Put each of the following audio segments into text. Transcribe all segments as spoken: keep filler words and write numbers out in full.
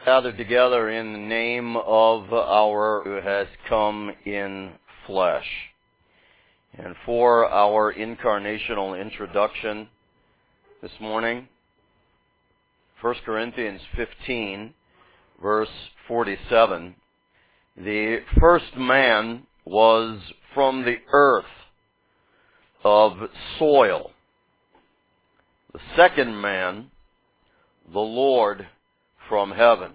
gathered together in the name of our who has come in flesh. And for our incarnational introduction this morning, First Corinthians fifteen, verse forty-seven, the first man was from the earth of soil. The second man, the Lord from heaven.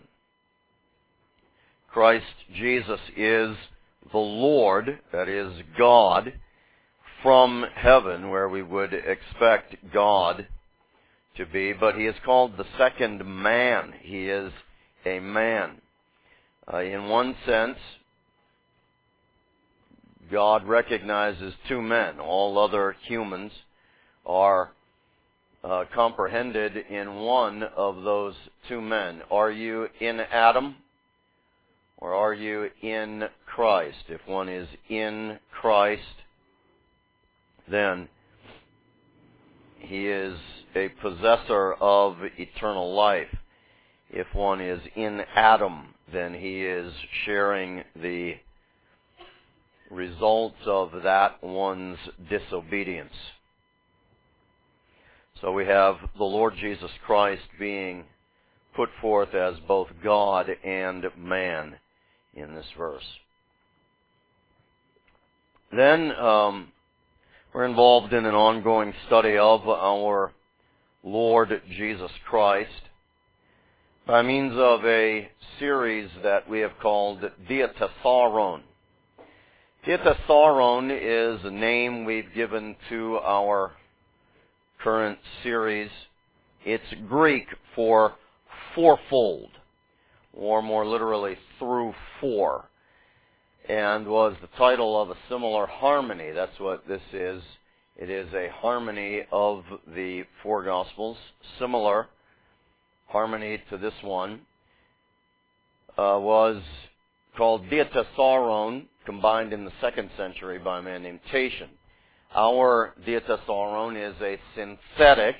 Christ Jesus is the Lord, that is God, from heaven, where we would expect God to be, but he is called the second man. He is a man. Uh, in one sense, God recognizes two men. All other humans are uh, comprehended in one of those two men. Are you in Adam, or are you in Christ? If one is in Christ, then he is a possessor of eternal life. If one is in Adam, then he is sharing the results of that one's disobedience. So we have the Lord Jesus Christ being put forth as both God and man in this verse. Then um, we're involved in an ongoing study of our Lord Jesus Christ by means of a series that we have called Diatessaron. Diatessaron is a name we've given to our current series. It's Greek for fourfold, or more literally, through four, and was the title of a similar harmony. That's what this is. It is a harmony of the four Gospels, similar harmony to this one, uh, was called Diatessaron, combined in the second century by a man named Tatian. Our Diatessaron is a synthetic,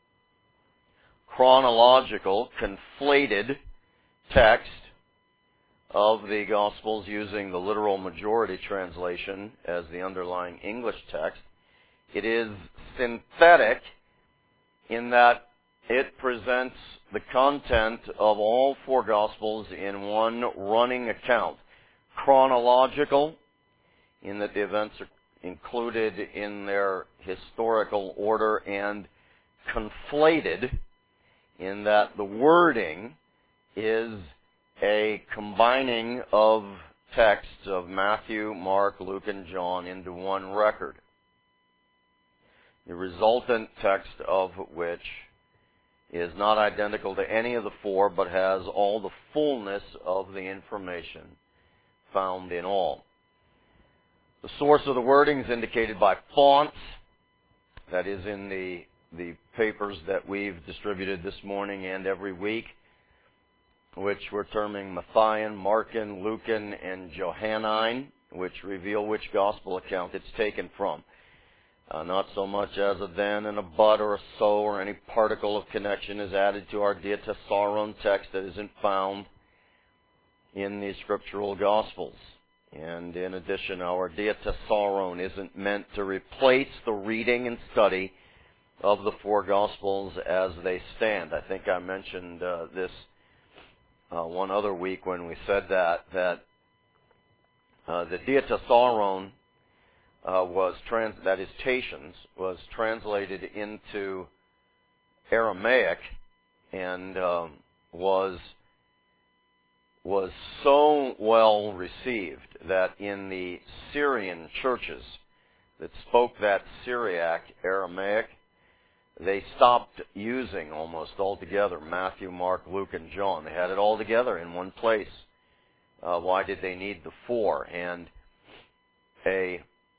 chronological, conflated text of the Gospels using the literal majority translation as the underlying English text. It is synthetic in that it presents the content of all four Gospels in one running account. Chronological, in that the events are included in their historical order, and conflated, in that the wording is a combining of texts of Matthew, Mark, Luke, and John into one record. The resultant text of which is not identical to any of the four, but has all the fullness of the information found in all. The source of the wording is indicated by fonts. That is in the, the papers that we've distributed this morning and every week, which we're terming Matthean, Markan, Lucan, and Johannine, which reveal which gospel account it's taken from. Uh, not so much as a then and a but or a so or any particle of connection is added to our Diatessaron text that isn't found in the scriptural Gospels. And in addition, our Diatessaron isn't meant to replace the reading and study of the four Gospels as they stand. I think I mentioned uh, this uh, one other week when we said that, that uh, the Diatessaron uh, was, trans- that is Tatian's, was translated into Aramaic and um, was was so well received that in the Syrian churches that spoke that Syriac Aramaic, they stopped using almost altogether Matthew, Mark, Luke, and John. They had it all together in one place. Uh, why did they need the four? And a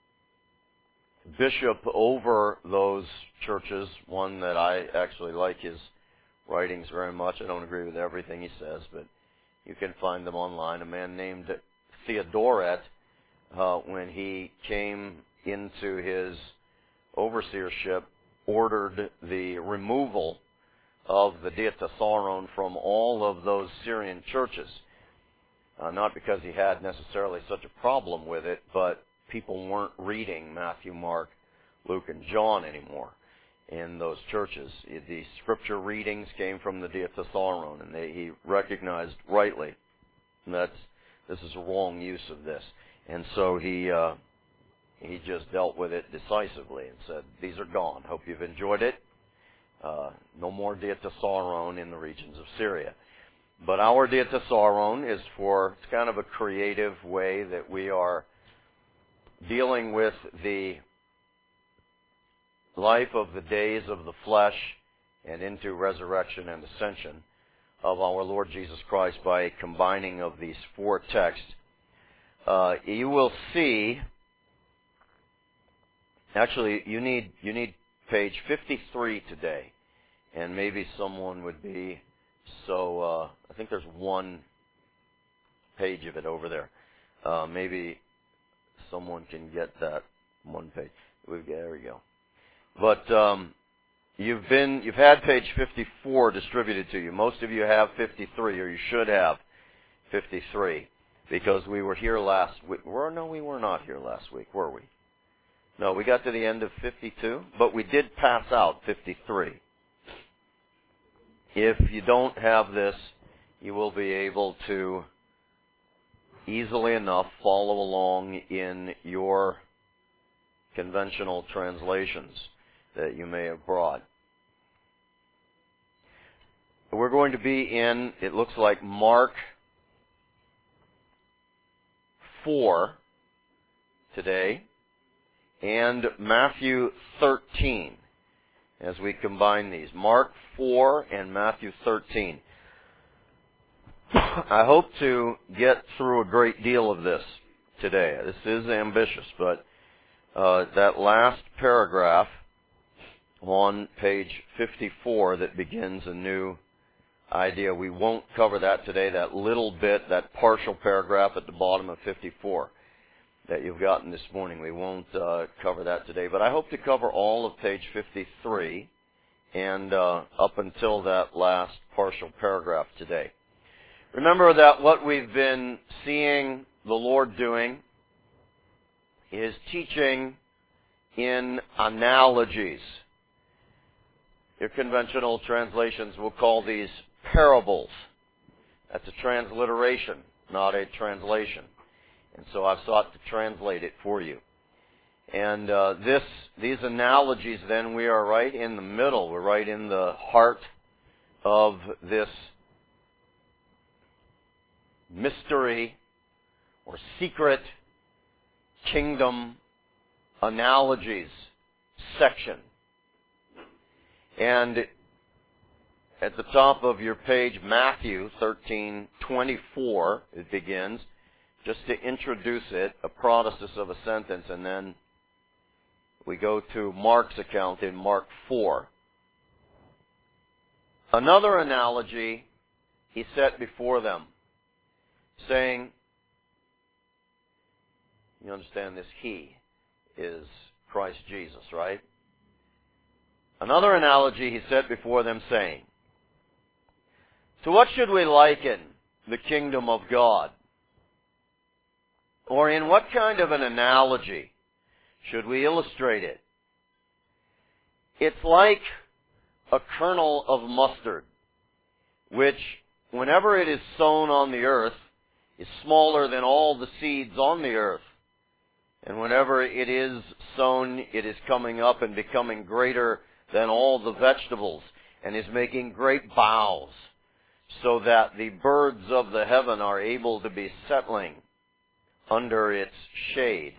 bishop over those churches, one that I actually like his writings very much. I don't agree with everything he says, but you can find them online. A man named Theodoret, uh, when he came into his overseership, ordered the removal of the Diatessaron from all of those Syrian churches. Uh, not because he had necessarily such a problem with it, but people weren't reading Matthew, Mark, Luke, and John anymore in those churches. The scripture readings came from the Diatessaron, and they, he recognized rightly that this is a wrong use of this. And so he uh, he just dealt with it decisively and said, these are gone. Hope you've enjoyed it. Uh, no more Diatessaron in the regions of Syria. But our Diatessaron is for, it's kind of a creative way that we are dealing with the life of the days of the flesh and into resurrection and ascension of our Lord Jesus Christ by a combining of these four texts. Uh, you will see, actually, you need you need page fifty-three today, and maybe someone would be so. Uh, I think there's one page of it over there. Uh, maybe someone can get that one page. We've, there we go. But um, you've been you've had page fifty-four distributed to you. Most of you have fifty-three, or you should have fifty-three, because we were here last week. Were no, we were not here last week, were we? No, we got to the end of fifty-two, but we did pass out fifty-three. If you don't have this, you will be able to easily enough follow along in your conventional translations that you may have brought. We're going to be in, it looks like, Mark four today and Matthew thirteen as we combine these. Mark four and Matthew thirteen. I hope to get through a great deal of this today. This is ambitious, but uh, that last paragraph on page fifty-four that begins a new idea, we won't cover that today. That little bit, that partial paragraph at the bottom of fifty-four that you've gotten this morning, we won't uh, cover that today. But I hope to cover all of page fifty-three and uh, up until that last partial paragraph today. Remember that what we've been seeing the Lord doing is teaching in analogies. Your conventional translations will call these parables. That's a transliteration, not a translation. And so I've sought to translate it for you. And uh, this, these analogies, then, we are right in the middle. We're right in the heart of this mystery or secret kingdom analogies section. And at the top of your page, Matthew thirteen twenty-four, it begins, just to introduce it, a protasis of a sentence, and then we go to Mark's account in Mark four. Another analogy he set before them, saying, you understand this he is Christ Jesus, right? Another analogy he set before them, saying, to what should we liken the kingdom of God? Or in what kind of an analogy should we illustrate it? It's like a kernel of mustard, which, whenever it is sown on the earth, is smaller than all the seeds on the earth. And whenever it is sown, it is coming up and becoming greater than all the vegetables, and is making great boughs, so that the birds of the heaven are able to be settling under its shade.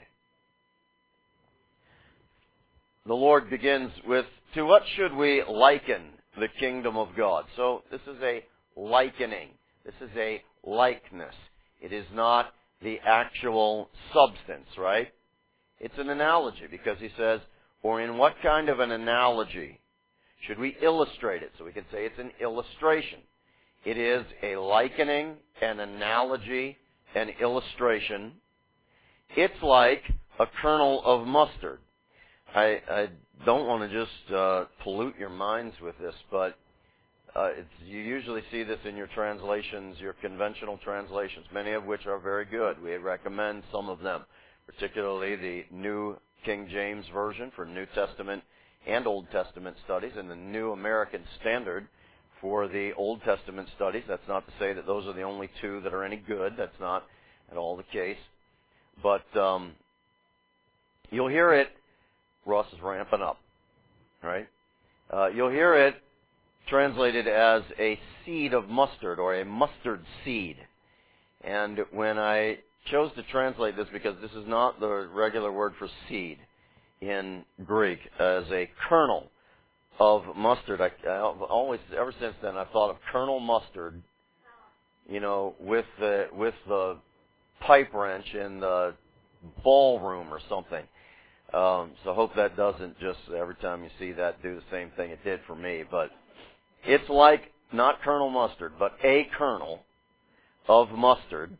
The Lord begins with, to what should we liken the kingdom of God? So this is a likening. This is a likeness. It is not the actual substance, right? It's an analogy, because he says, or in what kind of an analogy should we illustrate it? So we can say it's an illustration. It is a likening, an analogy, an illustration. It's like a kernel of mustard. I, I don't want to just uh, pollute your minds with this, but uh, it's, you usually see this in your translations, your conventional translations, many of which are very good. We recommend some of them, particularly the New King James Version for New Testament and Old Testament studies, and the New American Standard for the Old Testament studies. That's not to say that those are the only two that are any good. That's not at all the case. But um, you'll hear it. Ross is ramping up, right? Uh, you'll hear it translated as a seed of mustard or a mustard seed. And when I chose to translate this, because this is not the regular word for seed in Greek, as a kernel of mustard, I, I've always, ever since then, I've thought of Colonel Mustard, you know, with the with the pipe wrench in the ballroom or something. Um, so I hope that doesn't just, every time you see that, do the same thing it did for me. But it's like, not Colonel Mustard, but a kernel of mustard.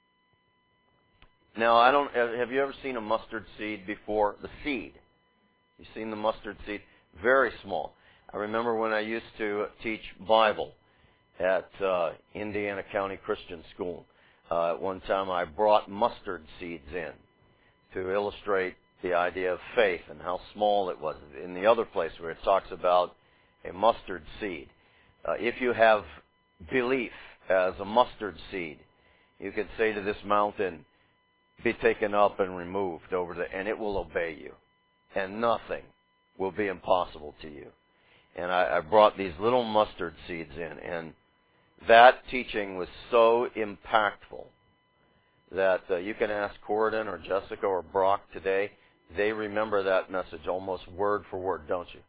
Now, I don't, have you ever seen a mustard seed before? The seed. You've seen the mustard seed? Very small. I remember when I used to teach Bible at uh, Indiana County Christian School. Uh, at one time I brought mustard seeds in to illustrate the idea of faith and how small it was. In the other place where it talks about a mustard seed, uh, if you have belief as a mustard seed, you could say to this mountain, be taken up and removed over the, and it will obey you, and nothing will be impossible to you. And I, I brought these little mustard seeds in, and that teaching was so impactful that uh, you can ask Corridon or Jessica or Brock today. They remember that message almost word for word, don't you?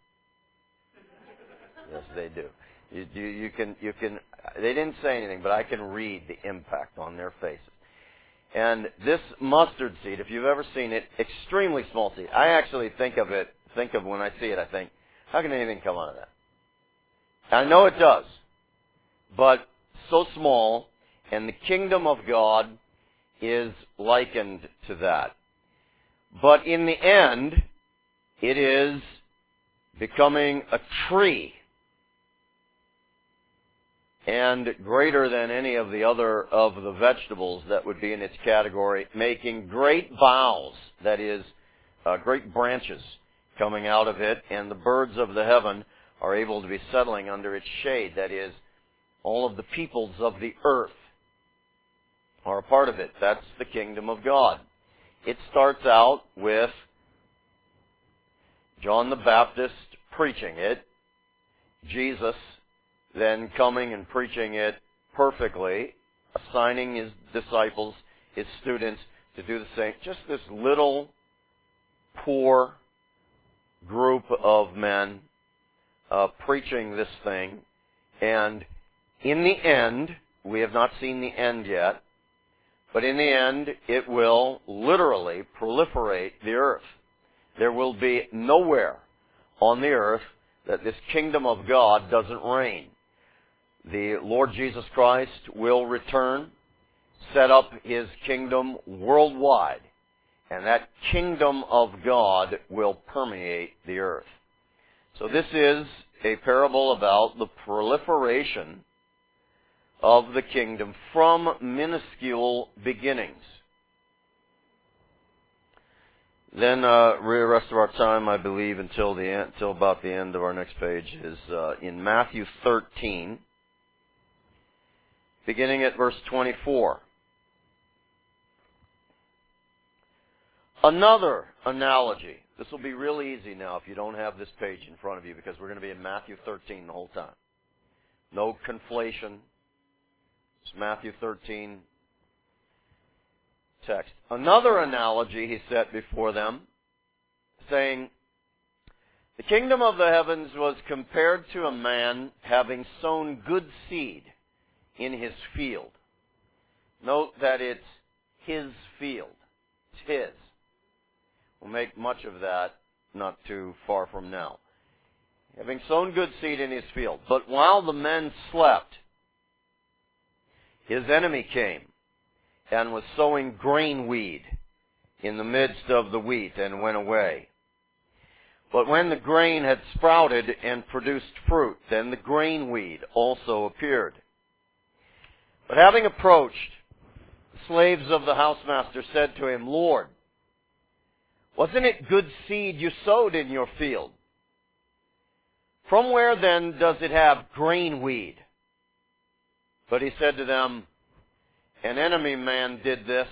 Yes, they do. You, you, you can, you can. They didn't say anything, but I can read the impact on their faces. And this mustard seed, if you've ever seen it, extremely small seed. I actually think of it, think of when I see it, I think, how can anything come out of that? I know it does, but so small, and the kingdom of God is likened to that. But in the end, it is becoming a tree, and greater than any of the other of the vegetables that would be in its category, making great boughs, that is, uh, great branches coming out of it, and the birds of the heaven are able to be settling under its shade. That is, all of the peoples of the earth are a part of it. That's the kingdom of God. It starts out with John the Baptist preaching it, Jesus then coming and preaching it perfectly, assigning his disciples, his students, to do the same. Just this little, poor group of men uh, preaching this thing. And in the end, we have not seen the end yet, but in the end, it will literally proliferate the earth. There will be nowhere on the earth that this kingdom of God doesn't reign. The Lord Jesus Christ will return, set up his kingdom worldwide, and that kingdom of God will permeate the earth. So this is a parable about the proliferation of the kingdom from minuscule beginnings. Then uh, the rest of our time, I believe, until the end, until about the end of our next page, is uh, in Matthew thirteen, beginning at verse twenty-four. Another analogy. This will be real easy now if you don't have this page in front of you, because we're going to be in Matthew thirteen the whole time. No conflation. It's Matthew thirteen text. Another analogy he set before them, saying, the kingdom of the heavens was compared to a man having sown good seed in his field. Note that it's his field. It's his. We'll make much of that not too far from now. Having sown good seed in his field. But while the men slept, his enemy came and was sowing grain weed in the midst of the wheat and went away. But when the grain had sprouted and produced fruit, then the grain weed also appeared. But having approached, the slaves of the housemaster said to him, Lord, wasn't it good seed you sowed in your field? From where then does it have grain weed? But he said to them, an enemy man did this.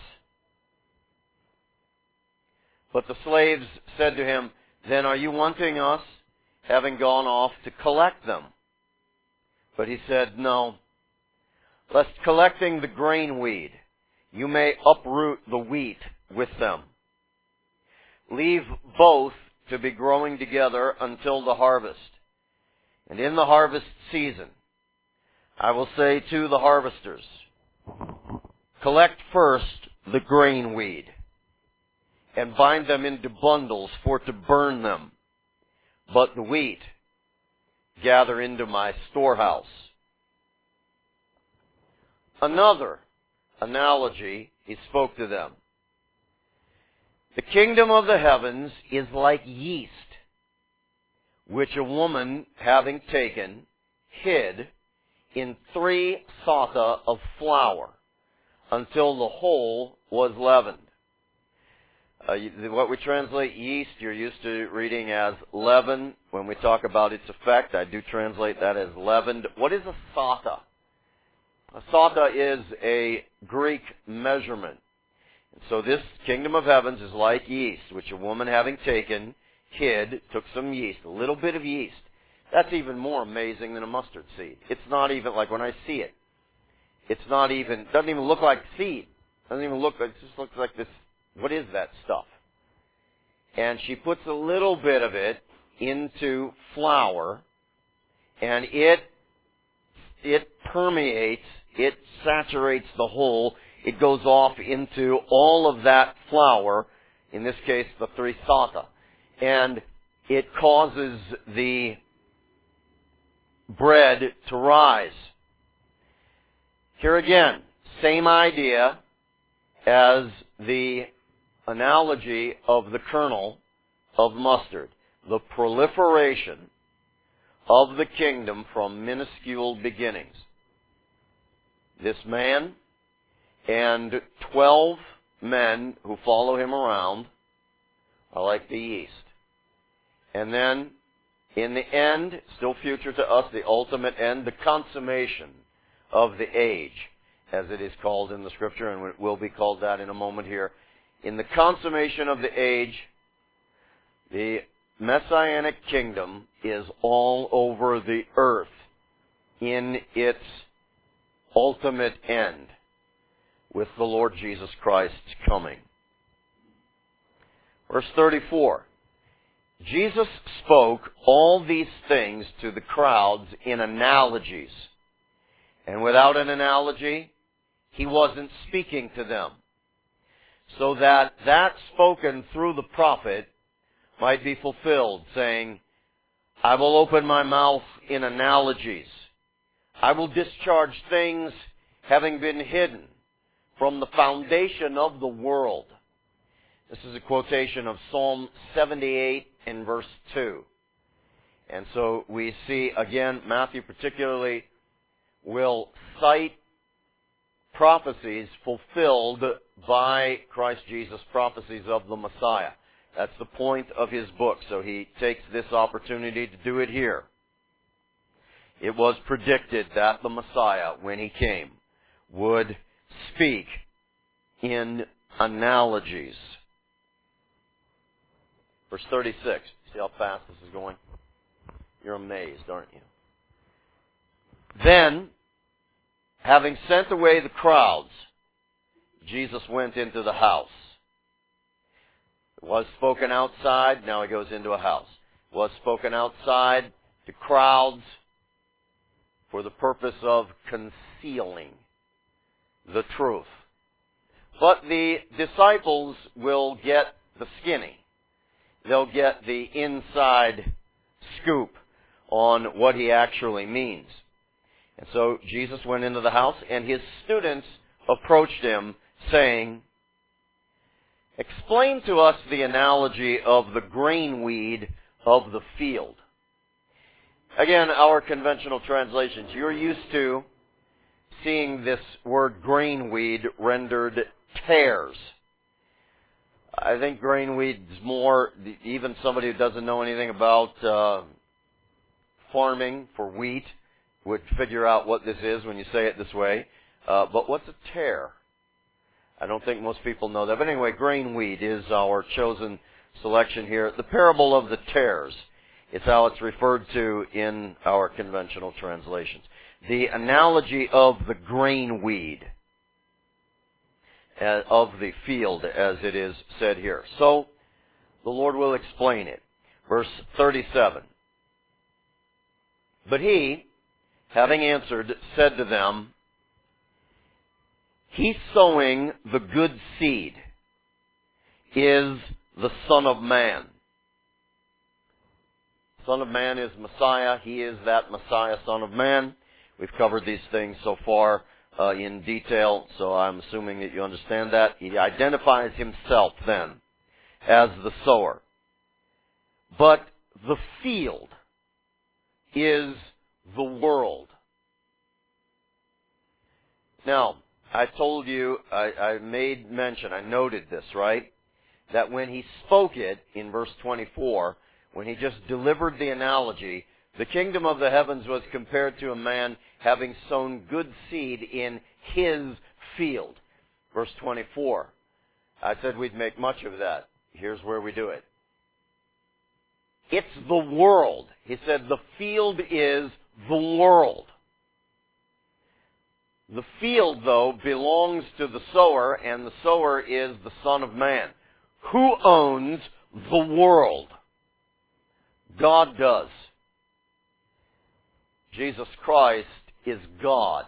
But the slaves said to him, then are you wanting us, having gone off to collect them? But he said, no, lest collecting the grain weed, you may uproot the wheat with them. Leave both to be growing together until the harvest. And in the harvest season, I will say to the harvesters, collect first the grain weed, and bind them into bundles for to burn them, but the wheat gather into my storehouse. Another analogy he spoke to them. The kingdom of the heavens is like yeast, which a woman, having taken, hid in three sota of flour, until the whole was leavened. Uh, what we translate yeast, you're used to reading as leaven. When we talk about its effect, I do translate that as leavened. What is a sota? A sota is a Greek measurement. And so this kingdom of heavens is like yeast, which a woman having taken, hid, took some yeast, a little bit of yeast. That's even more amazing than a mustard seed. It's not even, like when I see it, it's not even, doesn't even look like seed. Doesn't even look, it just looks like this. What is that stuff? And she puts a little bit of it into flour, and it it permeates, it saturates the whole. It goes off into all of that flour, in this case the three sota, and it causes the bread to rise. Here again, same idea as the analogy of the kernel of mustard. The proliferation of the kingdom from minuscule beginnings. This man and twelve men who follow him around are like the yeast. And then, in the end, still future to us, the ultimate end, the consummation of the age, as it is called in the Scripture, and it will be called that in a moment here. In the consummation of the age, the Messianic kingdom is all over the earth in its ultimate end, with the Lord Jesus Christ coming. Verse thirty-four. Jesus spoke all these things to the crowds in analogies. And without an analogy, he wasn't speaking to them. So that that spoken through the prophet might be fulfilled, saying, I will open my mouth in analogies. I will discharge things having been hidden from the foundation of the world. This is a quotation of Psalm seventy-eight in verse two. And so we see, again, Matthew particularly will cite prophecies fulfilled by Christ Jesus, prophecies of the Messiah. That's the point of his book, so he takes this opportunity to do it here. It was predicted that the Messiah, when he came, would speak in analogies. Verse thirty-six. See how fast this is going? You're amazed, aren't you? Then, having sent away the crowds, Jesus went into the house. It was spoken outside, now he goes into a house. It was spoken outside to crowds for the purpose of concealing the truth. But the disciples will get the skinny. They'll get the inside scoop on what he actually means. And so Jesus went into the house, and his students approached him, saying, explain to us the analogy of the grain weed of the field. Again, our conventional translations. You're used to seeing this word grain weed rendered tares. I think grain weed's more, even somebody who doesn't know anything about uh, farming for wheat would figure out what this is when you say it this way. Uh, but what's a tare? I don't think most people know that. But anyway, grain weed is our chosen selection here. The parable of the tares is how it's referred to in our conventional translations. The analogy of the grain weed, uh, of the field, as it is said here. So, the Lord will explain it. Verse thirty-seven. But he, having answered, said to them, he sowing the good seed is the Son of Man. Son of Man is Messiah. He is that Messiah, Son of Man. We've covered these things so far uh, in detail, so I'm assuming that you understand that. He identifies himself then as the sower. But the field is the world. Now, I told you, I, I made mention, I noted this, right? That when he spoke it in verse twenty-four, when he just delivered the analogy, the kingdom of the heavens was compared to a man having sown good seed in his field. Verse twenty-four. I said we'd make much of that. Here's where we do it. It's the world. He said the field is the world. The field, though, belongs to the sower, and the sower is the Son of Man. Who owns the world? God does. Jesus Christ is God.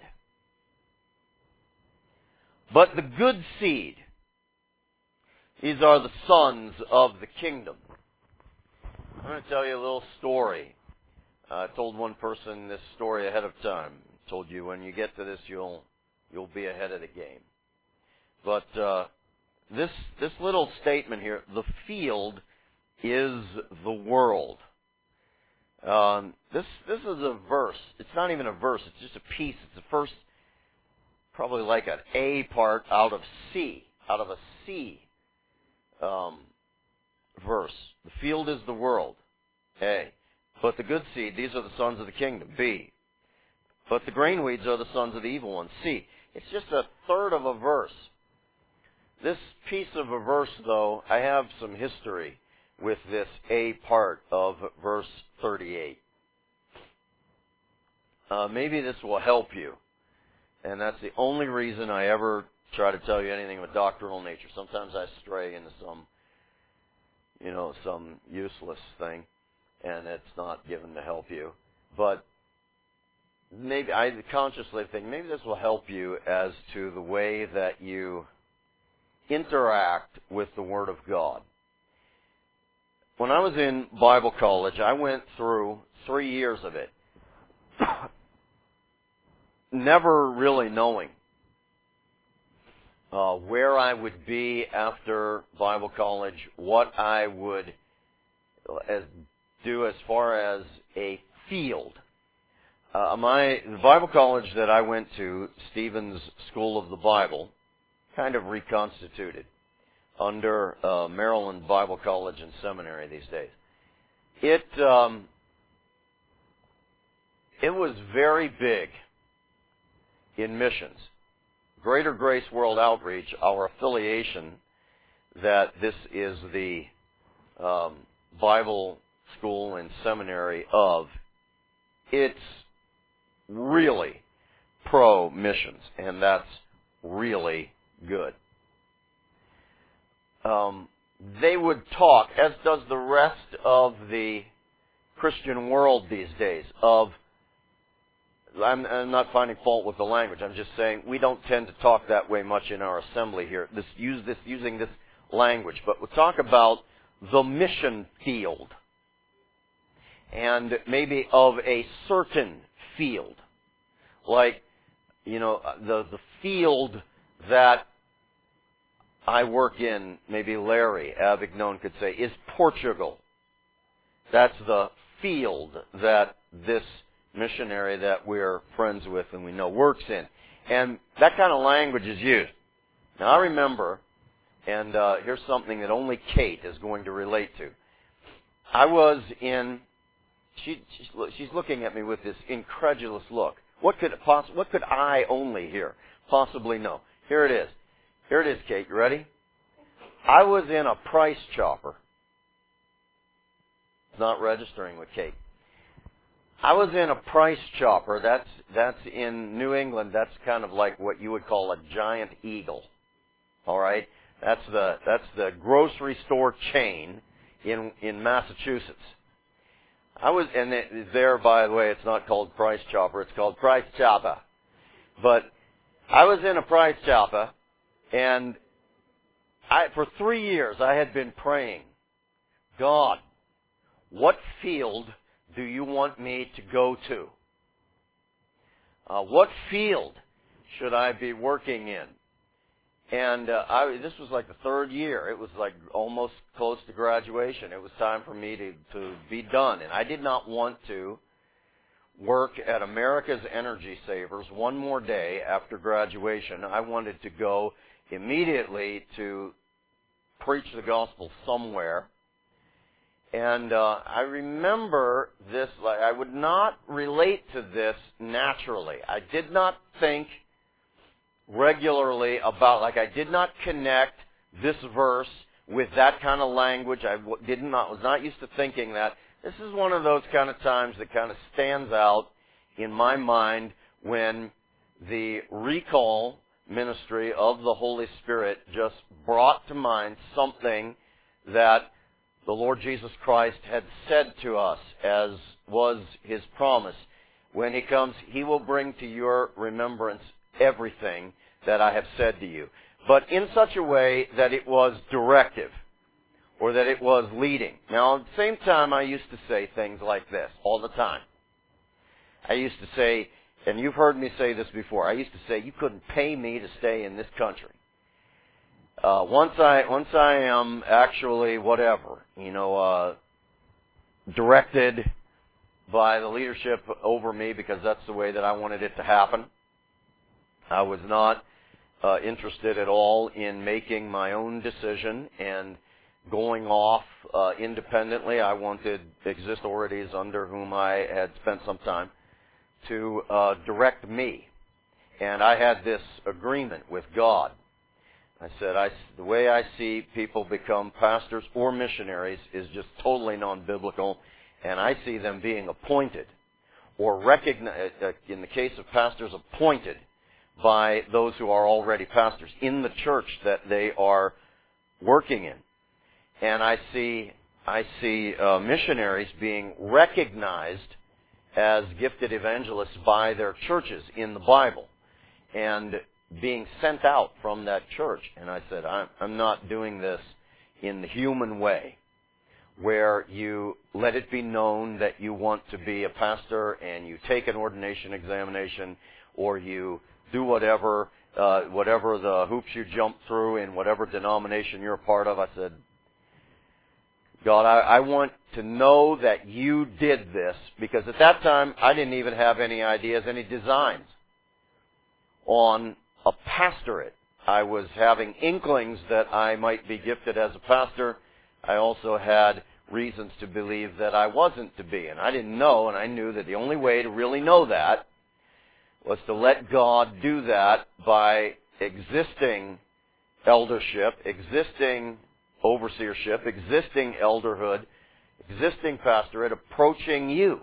But the good seed, these are the sons of the kingdom. I'm going to tell you a little story. I told one person this story ahead of time. I told you when you get to this, you'll you'll be ahead of the game. But uh, this this little statement here, the field is the world. Um, this this is a verse. It's not even a verse. It's just a piece. It's the first, probably like an A part out of C, out of a C um, verse. The field is the world. A. But the good seed, these are the sons of the kingdom. B. But the grain weeds are the sons of the evil one. C. It's just a third of a verse. This piece of a verse, though, I have some history with this A part of verse thirty-eight. Uh, maybe this will help you. And that's the only reason I ever try to tell you anything of a doctrinal nature. Sometimes I stray into some, you know, some useless thing, and it's not given to help you. But maybe I consciously think maybe this will help you as to the way that you interact with the Word of God. When I was in Bible college, I went through three years of it, never really knowing uh, where I would be after Bible college, what I would as, do as far as a field. Uh, my the Bible college that I went to, Stevens School of the Bible, kind of reconstituted under uh, Maryland Bible College and Seminary these days. It um, it was very big in missions. Greater Grace World Outreach, our affiliation, that this is the um, Bible school and seminary of, it's really pro-missions, and that's really good. Um, they would talk, as does the rest of the Christian world these days, of, I'm, I'm not finding fault with the language, I'm just saying we don't tend to talk that way much in our assembly here, this, use this, using this language, but we'll talk about the mission field, and maybe of a certain field, like, you know, the, the field that I work in, maybe Larry Avignon could say, is Portugal. That's the field that this missionary that we're friends with and we know works in. And that kind of language is used. Now I remember, and uh, here's something that only Kate is going to relate to. I was in, she, she's, she's looking at me with this incredulous look. What could, poss- what could I only here possibly know? Here it is. Here it is, Kate. You ready? I was in a Price Chopper. It's not registering with Kate. I was in a Price Chopper. That's that's in New England. That's kind of like what you would call a giant eagle. All right, that's the that's the grocery store chain in in Massachusetts. I was, and it, there, by the way, it's not called Price Chopper. It's called Price Chopper. But I was in a Price Chopper, and I for three years I had been praying, God, what field do you want me to go to? Uh, what field should I be working in? And uh, I, this was like the third year. It was like almost close to graduation. It was time for me to, to be done. And I did not want to work at America's Energy Savers one more day after graduation. I wanted to go immediately to preach the gospel somewhere. And uh, I remember this, like, I would not relate to this naturally. I did not think regularly about, like I did not connect this verse with that kind of language. I did not, was not used to thinking that. This is one of those kind of times that kind of stands out in my mind when the recall ministry of the Holy Spirit just brought to mind something that the Lord Jesus Christ had said to us, as was His promise. When He comes, He will bring to your remembrance everything that I have said to you. But in such a way that it was directive, or that it was leading. Now, at the same time, I used to say things like this all the time. I used to say, and you've heard me say this before, I used to say, you couldn't pay me to stay in this country. Uh, once I, once I am actually whatever, you know, uh, directed by the leadership over me, because that's the way that I wanted it to happen. I was not uh, interested at all in making my own decision and going off uh, independently. I wanted exist authorities under whom I had spent some time to uh, direct me. And I had this agreement with God. I said, I, the way I see people become pastors or missionaries is just totally non-biblical, and I see them being appointed, or recognized, in the case of pastors, appointed by those who are already pastors in the church that they are working in. And I see, I see uh, missionaries being recognized as gifted evangelists by their churches in the Bible, and being sent out from that church. And I said, I'm, I'm not doing this in the human way, where you let it be known that you want to be a pastor and you take an ordination examination, or you do whatever, uh, whatever the hoops you jump through in whatever denomination you're a part of. I said, God, I, I want to know that you did this, because at that time I didn't even have any ideas, any designs on a pastorate. I was having inklings that I might be gifted as a pastor. I also had reasons to believe that I wasn't to be, and I didn't know, and I knew that the only way to really know that was to let God do that by existing eldership, existing overseership, existing elderhood, existing pastorate approaching you.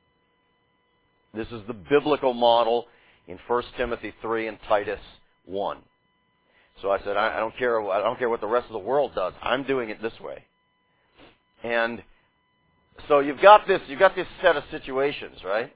This is the biblical model in First Timothy three and Titus one. So I said, I, I don't care. I don't care what the rest of the world does. I'm doing it this way. And so you've got this. You've got this set of situations, right?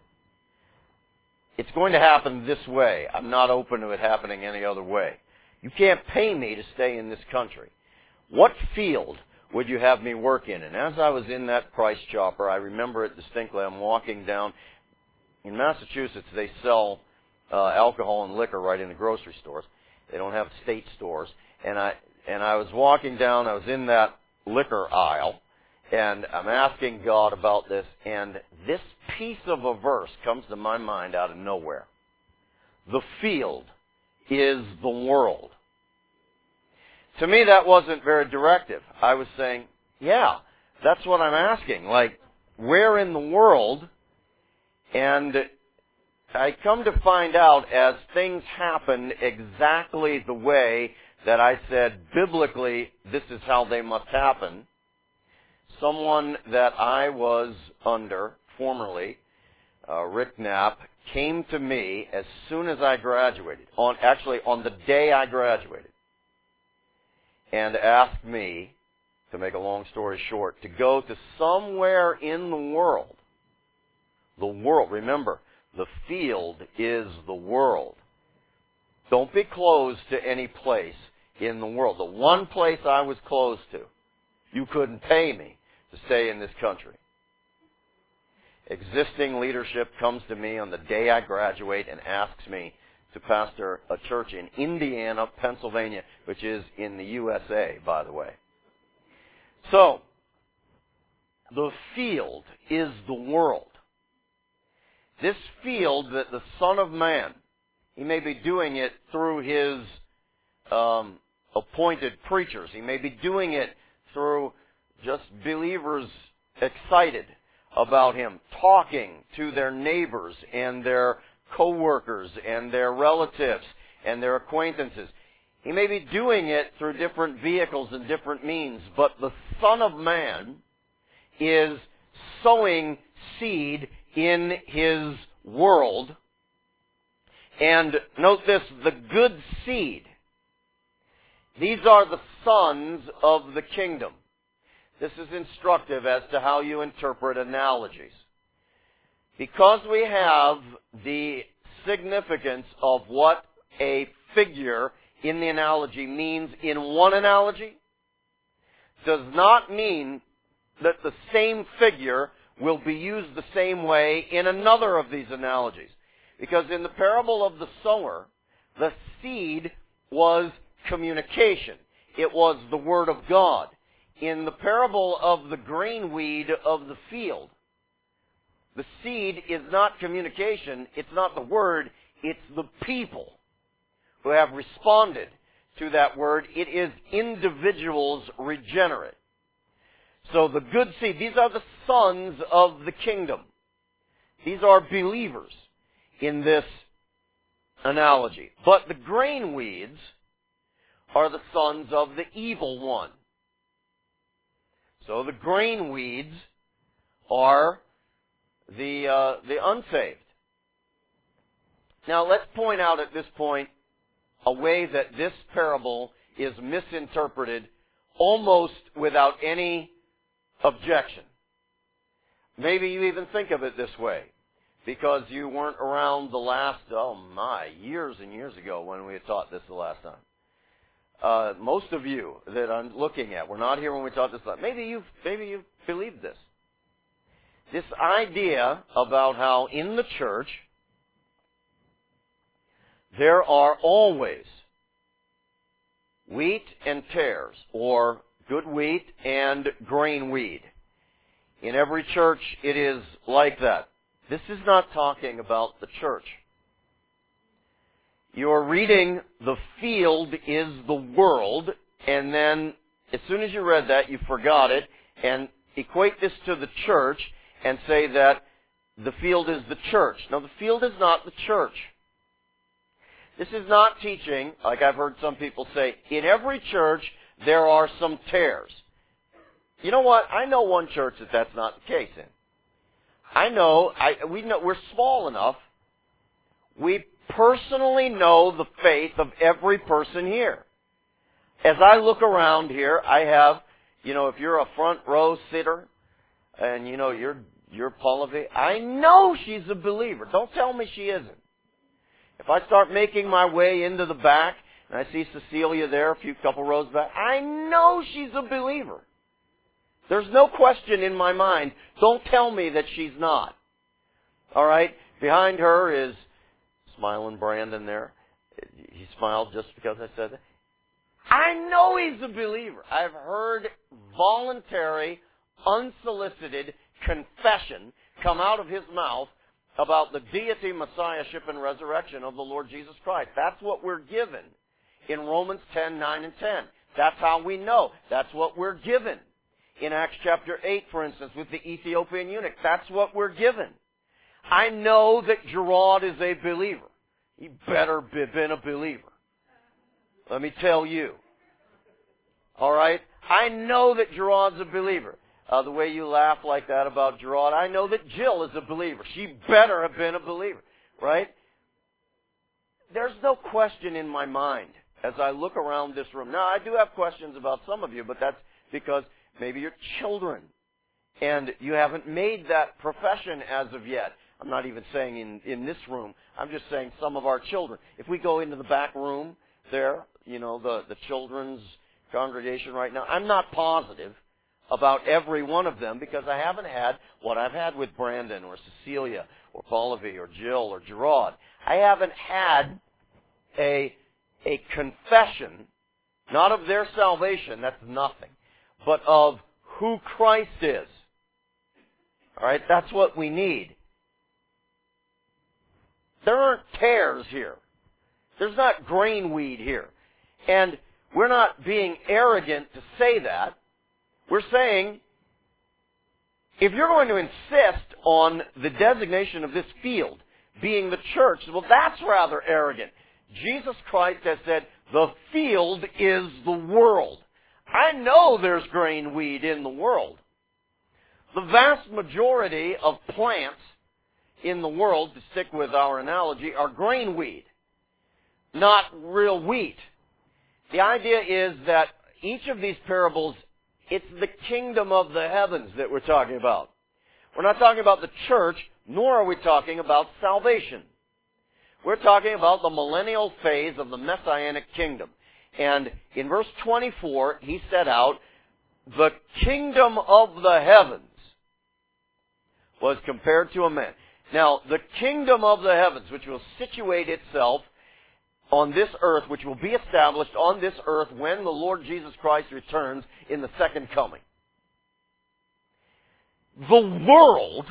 It's going to happen this way. I'm not open to it happening any other way. You can't pay me to stay in this country. What field would you have me work in? And as I was in that Price Chopper, I remember it distinctly. I'm walking down. In Massachusetts, they sell Uh, alcohol and liquor right in the grocery stores. They don't have state stores. And I and I was walking down. I was in that liquor aisle, And I'm asking God about this, and this piece of a verse comes to my mind out of nowhere. The field is the world. To me, that wasn't very directive. I was saying, yeah, that's what I'm asking. Like, where in the world? And I come to find out as things happen exactly the way that I said, biblically, this is how they must happen. Someone that I was under formerly, uh, Rick Knapp, came to me as soon as I graduated, on actually on the day I graduated, and asked me, to make a long story short, to go to somewhere in the world. The world, remember, the field is the world. Don't be closed to any place in the world. The one place I was closed to, you couldn't pay me to stay in this country. Existing leadership comes to me on the day I graduate and asks me to pastor a church in Indiana, Pennsylvania, which is in the U S A, by the way. So, the field is the world. This field that the Son of Man, he may be doing it through his um, appointed preachers. He may be doing it through just believers excited about him, talking to their neighbors and their co-workers and their relatives and their acquaintances. He may be doing it through different vehicles and different means, but the Son of Man is sowing seed in his world. And note this, the good seed. These are the sons of the kingdom. This is instructive as to how you interpret analogies. Because we have the significance of what a figure in the analogy means in one analogy, does not mean that the same figure will be used the same way in another of these analogies. Because in the parable of the sower, the seed was communication. It was the Word of God. In the parable of the grain weed of the field, the seed is not communication, it's not the Word, it's the people who have responded to that Word. It is individuals regenerate. So the good seed, these are the sons of the kingdom. These are believers in this analogy. But the grain weeds are the sons of the evil one. So the grain weeds are the uh, the unsaved. Now let's point out at this point a way that this parable is misinterpreted almost without any objection. Maybe you even think of it this way because you weren't around the last, oh my, years and years ago when we had taught this the last time. Uh, most of you that I'm looking at were not here when we taught this. Maybe you, maybe you believed this. This idea about how in the church there are always wheat and tares, or good wheat and grain weed. In every church it is like that. This is not talking about the church. You're reading the field is the world, and then as soon as you read that, you forgot it, and equate this to the church and say that the field is the church. No, the field is not the church. This is not teaching, like I've heard some people say, in every church there are some tares. You know what? I know one church that that's not the case in. I know, I, we know, we're small enough. We personally know the faith of every person here. As I look around here, I have, you know, if you're a front row sitter, and you know, you're, you're Paula V, I know she's a believer. Don't tell me she isn't. If I start making my way into the back, and I see Cecilia there, a few couple rows back, I know she's a believer. There's no question in my mind. Don't tell me that she's not. All right? Behind her is smiling Brandon there. He smiled just because I said that. I know he's a believer. I've heard voluntary, unsolicited confession come out of his mouth about the deity, messiahship, and resurrection of the Lord Jesus Christ. That's what we're given in Romans ten, nine, and ten. That's how we know. That's what we're given. In Acts chapter eight, for instance, with the Ethiopian eunuch, that's what we're given. I know that Gerard is a believer. He better be been a believer. Let me tell you. All right? I know that Gerard's a believer. Uh, the way you laugh like that about Gerard, I know that Jill is a believer. She better have been a believer. Right? There's no question in my mind as I look around this room. Now, I do have questions about some of you, but that's because maybe you're children and you haven't made that profession as of yet. I'm not even saying in, in this room. I'm just saying some of our children. If we go into the back room there, you know, the, the children's congregation right now, I'm not positive about every one of them because I haven't had what I've had with Brandon or Cecilia or Paulavi or Jill or Gerard. I haven't had a, a confession, not of their salvation, that's nothing, but of who Christ is. All right, that's what we need. There aren't tares here. There's not grain weed here. And we're not being arrogant to say that. We're saying, if you're going to insist on the designation of this field being the church, well, that's rather arrogant. Jesus Christ has said, the field is the world. I know there's grain weed in the world. The vast majority of plants in the world, to stick with our analogy, are grain weed, not real wheat. The idea is that each of these parables, it's the kingdom of the heavens that we're talking about. We're not talking about the church, nor are we talking about salvation. We're talking about the millennial phase of the Messianic kingdom. And in verse twenty-four, he set out, the kingdom of the heavens was compared to a man. Now, the kingdom of the heavens, which will situate itself on this earth, which will be established on this earth when the Lord Jesus Christ returns in the second coming. The world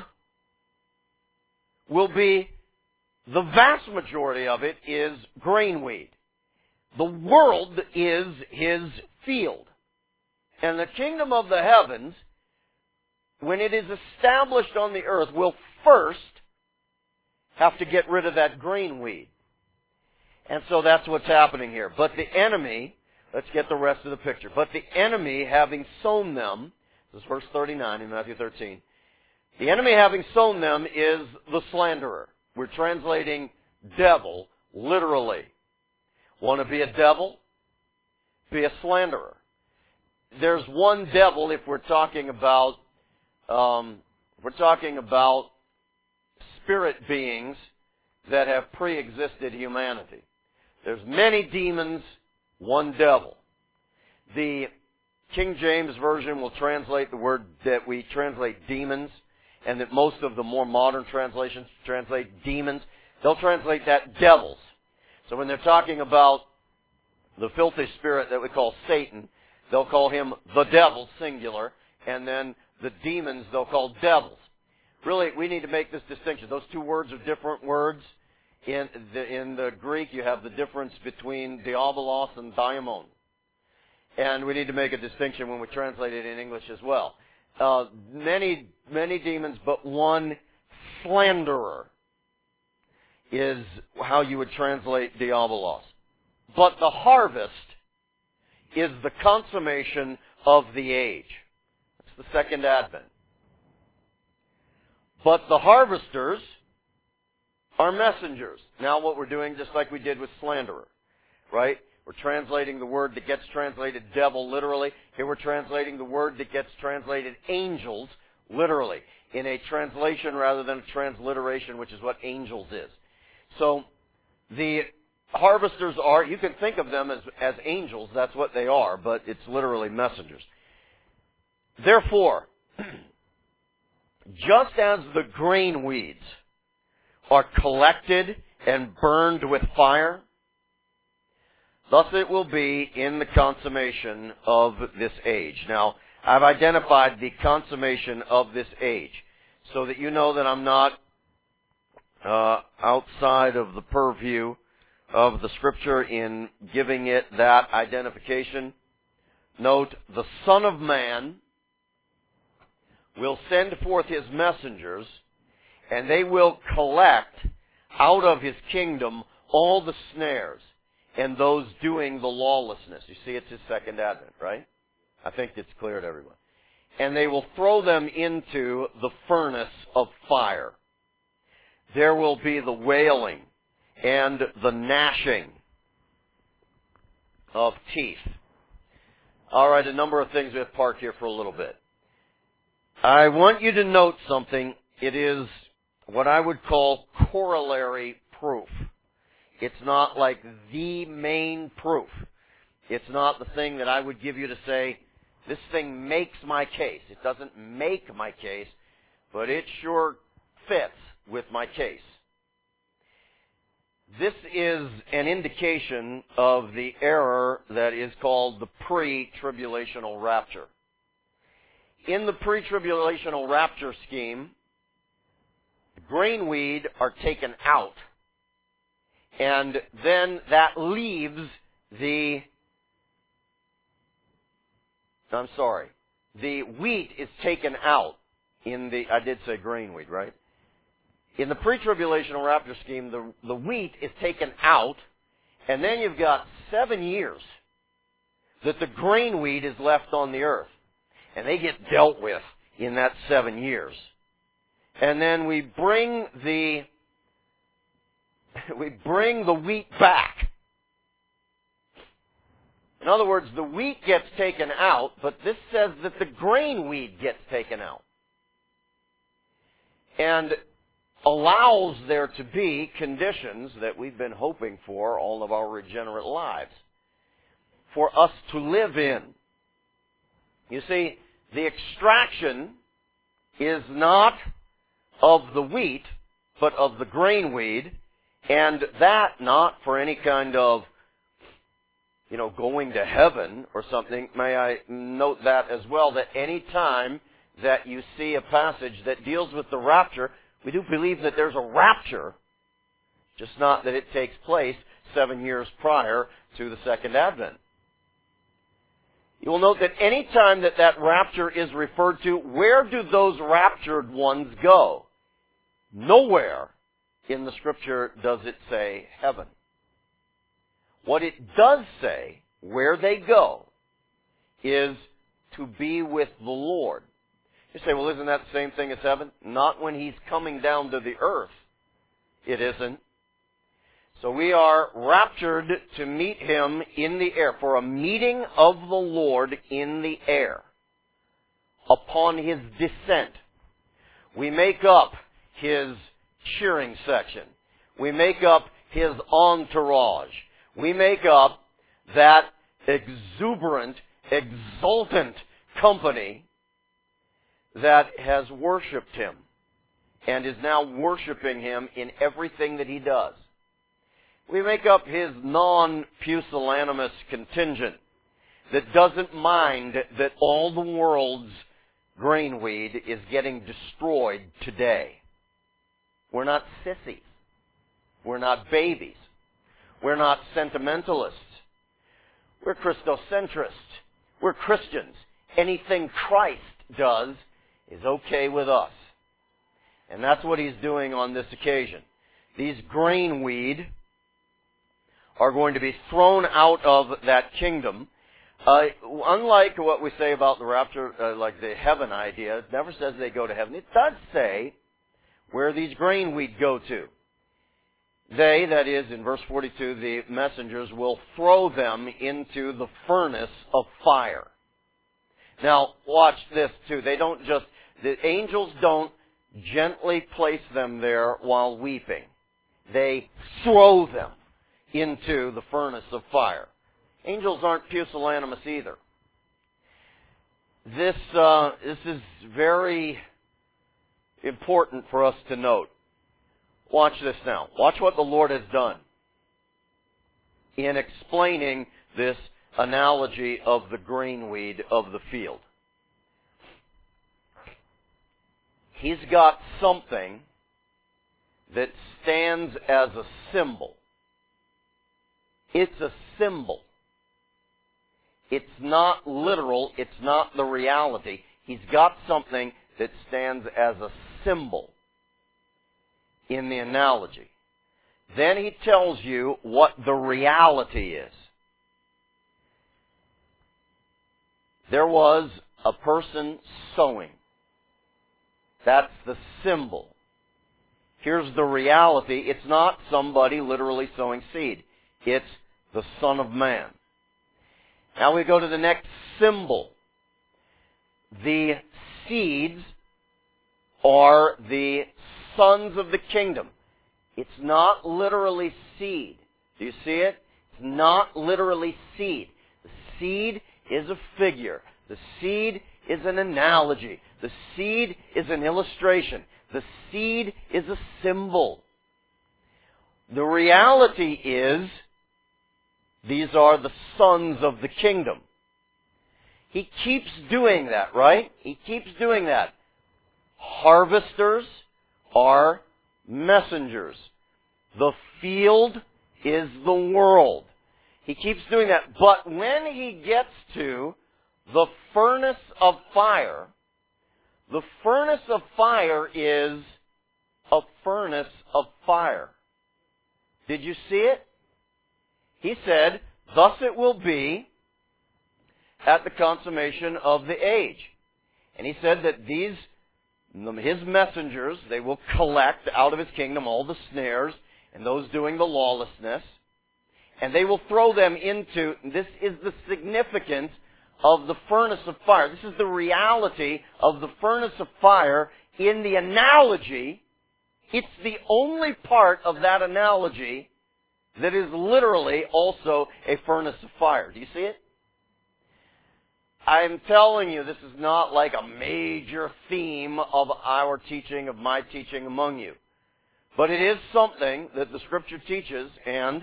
will be, the vast majority of it is grain weed. The world is his field. And the kingdom of the heavens, when it is established on the earth, will first have to get rid of that grain weed. And so that's what's happening here. But the enemy, let's get the rest of the picture. But the enemy, having sown them, this is verse thirty-nine in Matthew thirteen, the enemy having sown them is the slanderer. We're translating devil literally. Want to be a devil? Be a slanderer. There's one devil if we're talking about, um, we're talking about spirit beings that have pre-existed humanity. There's many demons, one devil. The King James Version will translate the word that we translate demons, and that most of the more modern translations translate demons. They'll translate that devils. So when they're talking about the filthy spirit that we call Satan, they'll call him the devil, singular, and then the demons they'll call devils. Really, we need to make this distinction. Those two words are different words. In the, in the Greek, you have the difference between diabolos and daimon. And we need to make a distinction when we translate it in English as well. Uh, many, many demons, but one slanderer is how you would translate diabolos. But the harvest is the consummation of the age. That's the second advent. But the harvesters are messengers. Now what we're doing, just like we did with slanderer, right? We're translating the word that gets translated devil literally. Here we're translating the word that gets translated angels literally, in a translation rather than a transliteration, which is what angels is. So the harvesters are, you can think of them as, as angels, that's what they are, but it's literally messengers. Therefore, just as the grain weeds are collected and burned with fire, thus it will be in the consummation of this age. Now, I've identified the consummation of this age so that you know that I'm not uh, outside of the purview of the Scripture in giving it that identification. Note, the Son of Man will send forth His messengers, and they will collect out of His kingdom all the snares and those doing the lawlessness. You see, it's His second advent, right? I think it's clear to everyone. And they will throw them into the furnace of fire. There will be the wailing and the gnashing of teeth. All right, a number of things we have parked here for a little bit. I want you to note something. It is what I would call corollary proof. It's not like the main proof. It's not the thing that I would give you to say, this thing makes my case. It doesn't make my case, but it sure fits with my case. This is an indication of the error that is called the pre-tribulational rapture. In the pre-tribulational rapture scheme, the grain weed are taken out, and then that leaves the, I'm sorry, the wheat is taken out in the, I did say grain weed, right? In the pre-tribulational rapture scheme, the, the wheat is taken out, and then you've got seven years that the grain weed is left on the earth. And they get dealt with in that seven years. And then we bring the, we bring the wheat back. In other words, the wheat gets taken out, but this says that the grain weed gets taken out. And allows there to be conditions that we've been hoping for all of our regenerate lives for us to live in. You see, the extraction is not of the wheat, but of the grain weed, and that not for any kind of, you know, going to heaven or something. May I note that as well, that any time that you see a passage that deals with the rapture, we do believe that there's a rapture, just not that it takes place seven years prior to the second advent. You will note that any time that that rapture is referred to, where do those raptured ones go? Nowhere in the Scripture does it say heaven. What it does say, where they go, is to be with the Lord. You say, well, isn't that the same thing as heaven? Not when He's coming down to the earth. It isn't. So we are raptured to meet Him in the air, for a meeting of the Lord in the air, upon His descent. We make up His cheering section. We make up His entourage. We make up that exuberant, exultant company that has worshipped Him and is now worshiping Him in everything that He does. We make up His non-pusillanimous contingent that doesn't mind that all the world's grain weed is getting destroyed today. We're not sissies. We're not babies. We're not sentimentalists. We're Christocentrists. We're Christians. Anything Christ does is okay with us. And that's what He's doing on this occasion. These grain weed are going to be thrown out of that kingdom. Uh, unlike what we say about the rapture, uh, like the heaven idea, it never says they go to heaven. It does say where these grain weed go to. They, that is, in verse forty-two, the messengers will throw them into the furnace of fire. Now, watch this too. They don't just, the angels don't gently place them there while weeping. They throw them into the furnace of fire. Angels aren't pusillanimous either. This, uh, this is very important for us to note. Watch this now. Watch what the Lord has done in explaining this analogy of the grain weed of the field. he's got something that stands as a symbol. It's a symbol. It's not literal. It's not the reality. He's got something that stands as a symbol in the analogy. Then he tells you what the reality is. There was a person sowing. That's the symbol. Here's the reality. It's not somebody literally sowing seed. It's the Son of Man. Now we go to the next symbol. The seeds are the sons of the kingdom. It's not literally seed. Do you see it? It's not literally seed. The seed is a figure. The seed is an analogy. The seed is an illustration. The seed is a symbol. The reality is, these are the sons of the kingdom. He keeps doing that, right? He keeps doing that. Harvesters are messengers. The field is the world. He keeps doing that. But when he gets to the furnace of fire, the furnace of fire is a furnace of fire. Did you see it? He said, thus it will be at the consummation of the age. And he said that these, his messengers, they will collect out of his kingdom all the snares and those doing the lawlessness, and they will throw them into, this is the significance of the furnace of fire. This is the reality of the furnace of fire in the analogy. It's the only part of that analogy that is literally also a furnace of fire. Do you see it? I'm telling you, this is not like a major theme of our teaching, of my teaching among you. But it is something that the Scripture teaches, and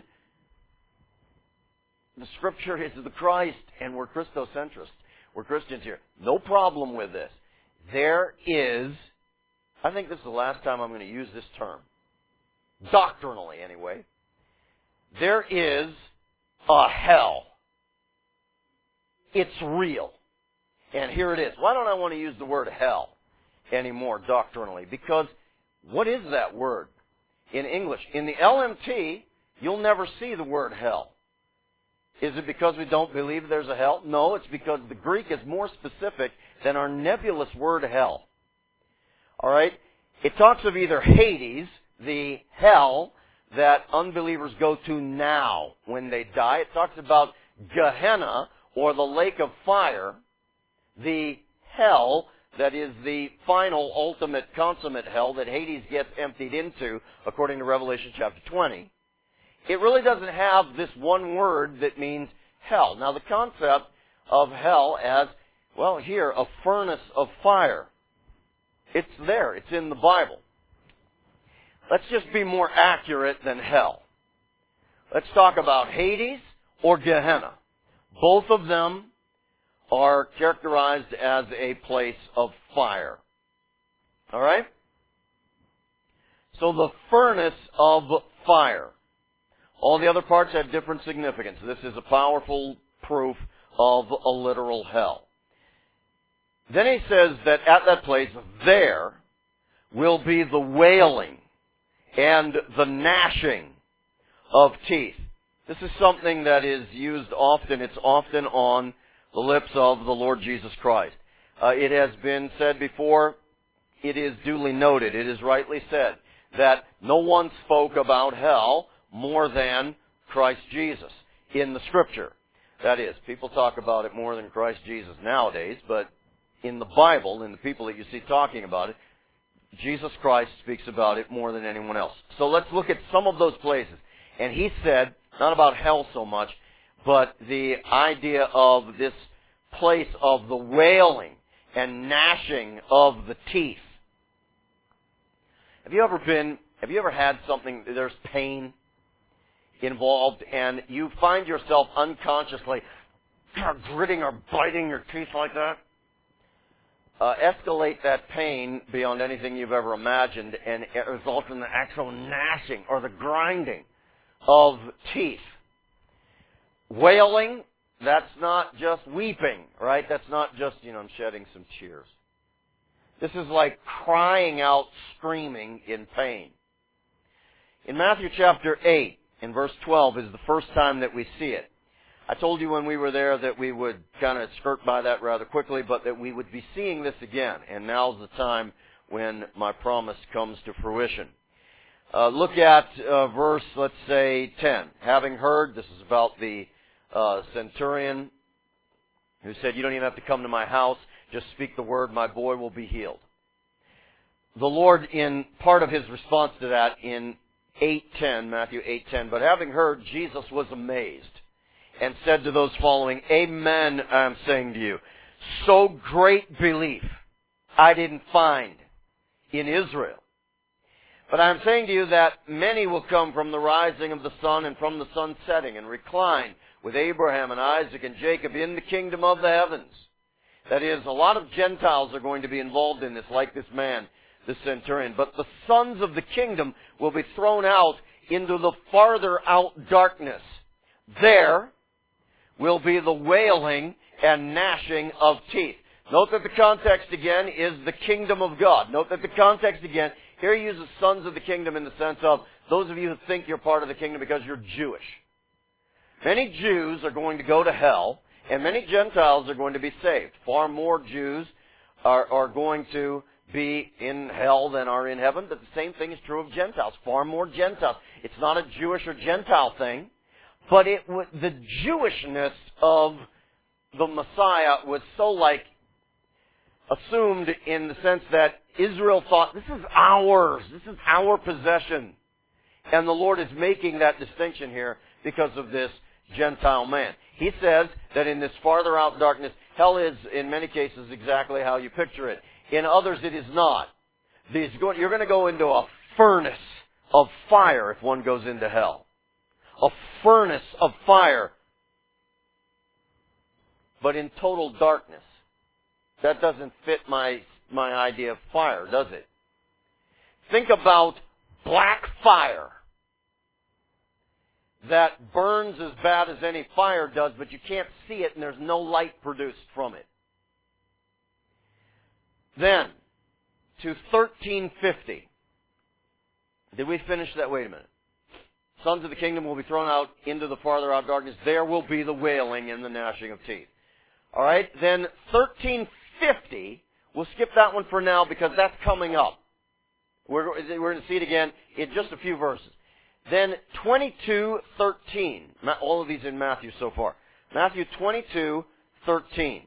the Scripture is the Christ, and we're Christocentrists. We're Christians here. No problem with this. There is, I think this is the last time I'm going to use this term, doctrinally anyway, there is a hell. It's real. And here it is. Why don't I want to use the word hell anymore doctrinally? Because what is that word in English? In the L M T, you'll never see the word hell. Is it because we don't believe there's a hell? No, it's because the Greek is more specific than our nebulous word hell. All right? It talks of either Hades, the hell that unbelievers go to now when they die. It talks about Gehenna, or the lake of fire, the hell that is the final, ultimate, consummate hell that Hades gets emptied into, according to Revelation chapter twenty. It really doesn't have this one word that means hell. Now, the concept of hell as, well, here, a furnace of fire. It's there. It's in the Bible. Let's just be more accurate than hell. Let's talk about Hades or Gehenna. Both of them are characterized as a place of fire. All right? So the furnace of fire. All the other parts have different significance. This is a powerful proof of a literal hell. Then he says that at that place, there will be the wailing and the gnashing of teeth. This is something that is used often. It's often on the lips of the Lord Jesus Christ. Uh, it has been said before, it is duly noted, it is rightly said, that no one spoke about hell more than Christ Jesus in the Scripture. That is, people talk about it more than Christ Jesus nowadays, but in the Bible, in the people that you see talking about it, Jesus Christ speaks about it more than anyone else. So let's look at some of those places. And he said, not about hell so much, but the idea of this place of the wailing and gnashing of the teeth. Have you ever been, have you ever had something, there's pain involved, and you find yourself unconsciously gritting or biting your teeth like that? uh, escalate that pain beyond anything you've ever imagined, and it results in the actual gnashing or the grinding of teeth. Wailing, that's not just weeping, right? That's not just, you know, I'm shedding some tears. This is like crying out, screaming in pain. In Matthew chapter eight, in verse twelve, is the first time that we see it. I told you when we were there that we would kind of skirt by that rather quickly, but that we would be seeing this again. And now's the time when my promise comes to fruition. Uh, look at uh, verse, let's say, ten. Having heard, this is about the uh, centurion who said, you don't even have to come to my house, just speak the word, my boy will be healed. The Lord, in part of his response to that, in eight ten, Matthew eight ten, but having heard, Jesus was amazed and said to those following, Amen, I am saying to you, so great belief I didn't find in Israel. But I am saying to you that many will come from the rising of the sun and from the sun setting and recline with Abraham and Isaac and Jacob in the kingdom of the heavens. That is, a lot of Gentiles are going to be involved in this, like this man, the centurion. But the sons of the kingdom will be thrown out into the farther out darkness. There will be the wailing and gnashing of teeth. Note that the context again is the kingdom of God. Note that the context again, here he uses sons of the kingdom in the sense of those of you who think you're part of the kingdom because you're Jewish. Many Jews are going to go to hell, and many Gentiles are going to be saved. Far more Jews are, are going to be in hell than are in heaven, but the same thing is true of Gentiles. Far more Gentiles. It's not a Jewish or Gentile thing, but it the Jewishness of the Messiah was so like assumed in the sense that Israel thought, this is ours, this is our possession. And the Lord is making that distinction here because of this Gentile man. He says that in this farther out darkness, hell is in many cases exactly how you picture it. In others it is not. You're going to go into a furnace of fire if one goes into hell. A furnace of fire, but in total darkness. That doesn't fit my, my idea of fire, does it? Think about black fire that burns as bad as any fire does, but you can't see it and there's no light produced from it. Then, to thirteen fifty. Did we finish that? Wait a minute. Sons of the kingdom will be thrown out into the farther out darkness. There will be the wailing and the gnashing of teeth. All right, then thirteen fifty, we'll skip that one for now because that's coming up. We're, we're going to see it again in just a few verses. Then twenty-two thirteen, all of these in Matthew so far. Matthew twenty-two thirteen.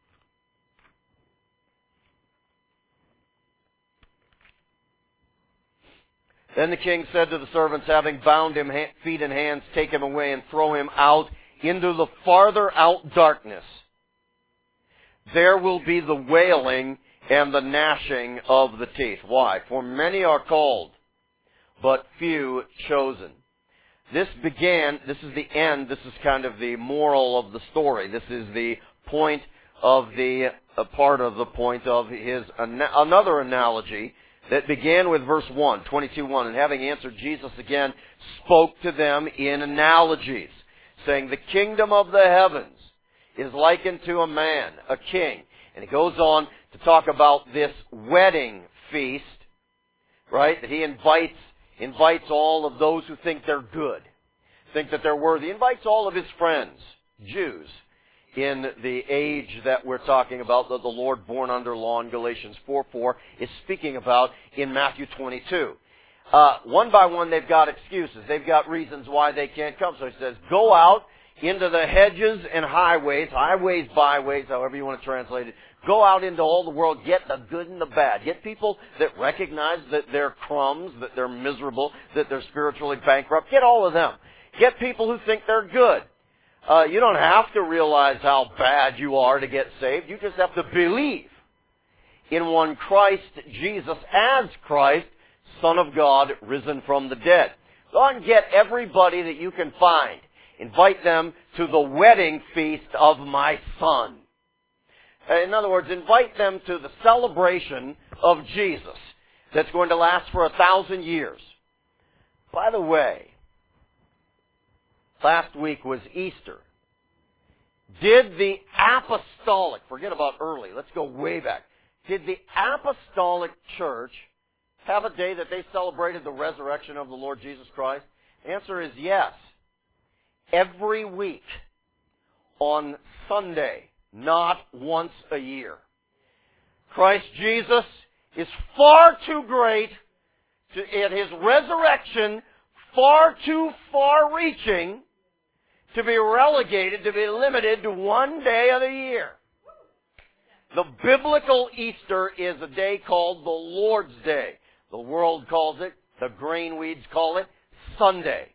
Then the king said to the servants, having bound him feet and hands, take him away and throw him out into the farther out darkness. There will be the wailing and the gnashing of the teeth. Why? For many are called, but few chosen. This began, this is the end, this is kind of the moral of the story. This is the point of the, a part of the point of his, another analogy that began with verse one, twenty-two one. And having answered, Jesus again spoke to them in analogies, saying, the kingdom of the heavens is likened to a man, a king. And he goes on to talk about this wedding feast, right? That he invites, invites all of those who think they're good, think that they're worthy. He invites all of his friends, Jews, in the age that we're talking about, that the Lord born under law in Galatians four four is speaking about in Matthew twenty-two. Uh, one by one they've got excuses. They've got reasons why they can't come. So he says, go out into the hedges and highways, highways, byways, however you want to translate it. Go out into all the world, get the good and the bad. Get people that recognize that they're crumbs, that they're miserable, that they're spiritually bankrupt. Get all of them. Get people who think they're good. Uh, you don't have to realize how bad you are to get saved. You just have to believe in one Christ Jesus as Christ, Son of God, risen from the dead. Go and get everybody that you can find. Invite them to the wedding feast of my Son. In other words, invite them to the celebration of Jesus that's going to last for a thousand years. By the way, last week was Easter. Did the apostolic, forget about early, let's go way back. Did the apostolic church have a day that they celebrated the resurrection of the Lord Jesus Christ? The answer is yes. Every week on Sunday, not once a year. Christ Jesus is far too great, to, and His resurrection far too far-reaching to be relegated, to be limited to one day of the year. The biblical Easter is a day called the Lord's Day. The world calls it, the grain weeds call it, Sunday.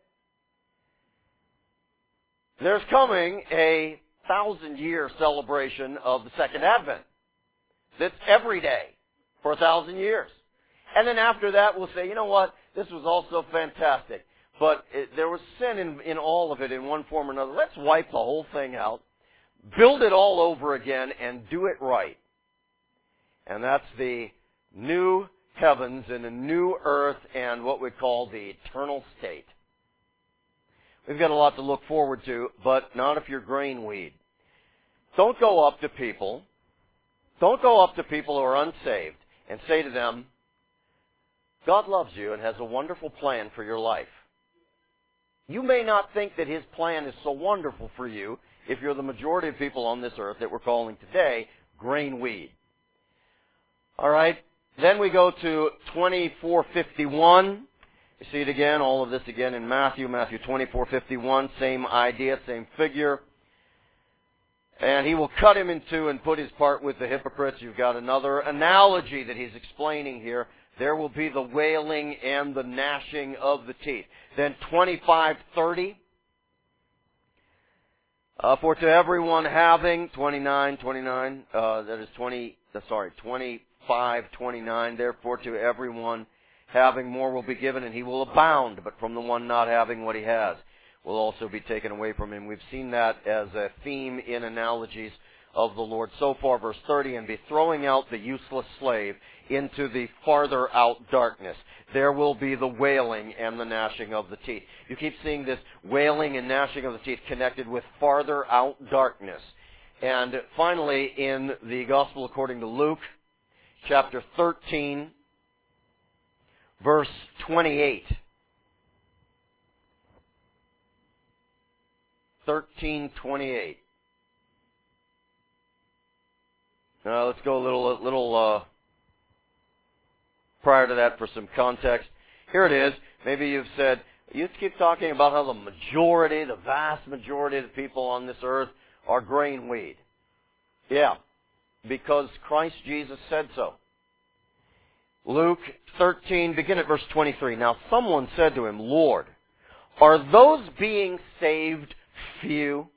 There's coming a thousand-year celebration of the Second Advent. That's every day for a thousand years. And then after that, we'll say, you know what, this was also fantastic. But it, there was sin in, in all of it in one form or another. Let's wipe the whole thing out, build it all over again, and do it right. And that's the new heavens and a new earth and what we call the eternal state. We've got a lot to look forward to, but not if you're grain weed. Don't go up to people, don't go up to people who are unsaved and say to them, God loves you and has a wonderful plan for your life. You may not think that His plan is so wonderful for you if you're the majority of people on this earth that we're calling today grain weed. All right, then we go to twenty-four fifty-one. You see it again, all of this again in Matthew, Matthew twenty-four fifty-one, same idea, same figure. And He will cut him in two and put his part with the hypocrites. You've got another analogy that He's explaining here. There will be the wailing and the gnashing of the teeth. Then twenty-five thirty. Uh, for to everyone having, twenty-nine twenty-nine, uh, that is twenty, uh, sorry, twenty-five twenty-nine. Therefore to everyone having more will be given, and he will abound. But from the one not having what he has will also be taken away from him. We've seen that as a theme in analogies of the Lord so far. Verse thirty, and be throwing out the useless slave into the farther out darkness. There will be the wailing and the gnashing of the teeth. You keep seeing this wailing and gnashing of the teeth connected with farther out darkness. And finally, in the Gospel according to Luke, chapter thirteen, verse twenty-eight. thirteen twenty-eight. Now let's go a little, little uh, prior to that for some context. Here it is. Maybe you've said, you keep talking about how the majority, the vast majority of the people on this earth are grain weed. Yeah, because Christ Jesus said so. Luke thirteen, begin at verse twenty-three. Now someone said to him, Lord, are those being saved few?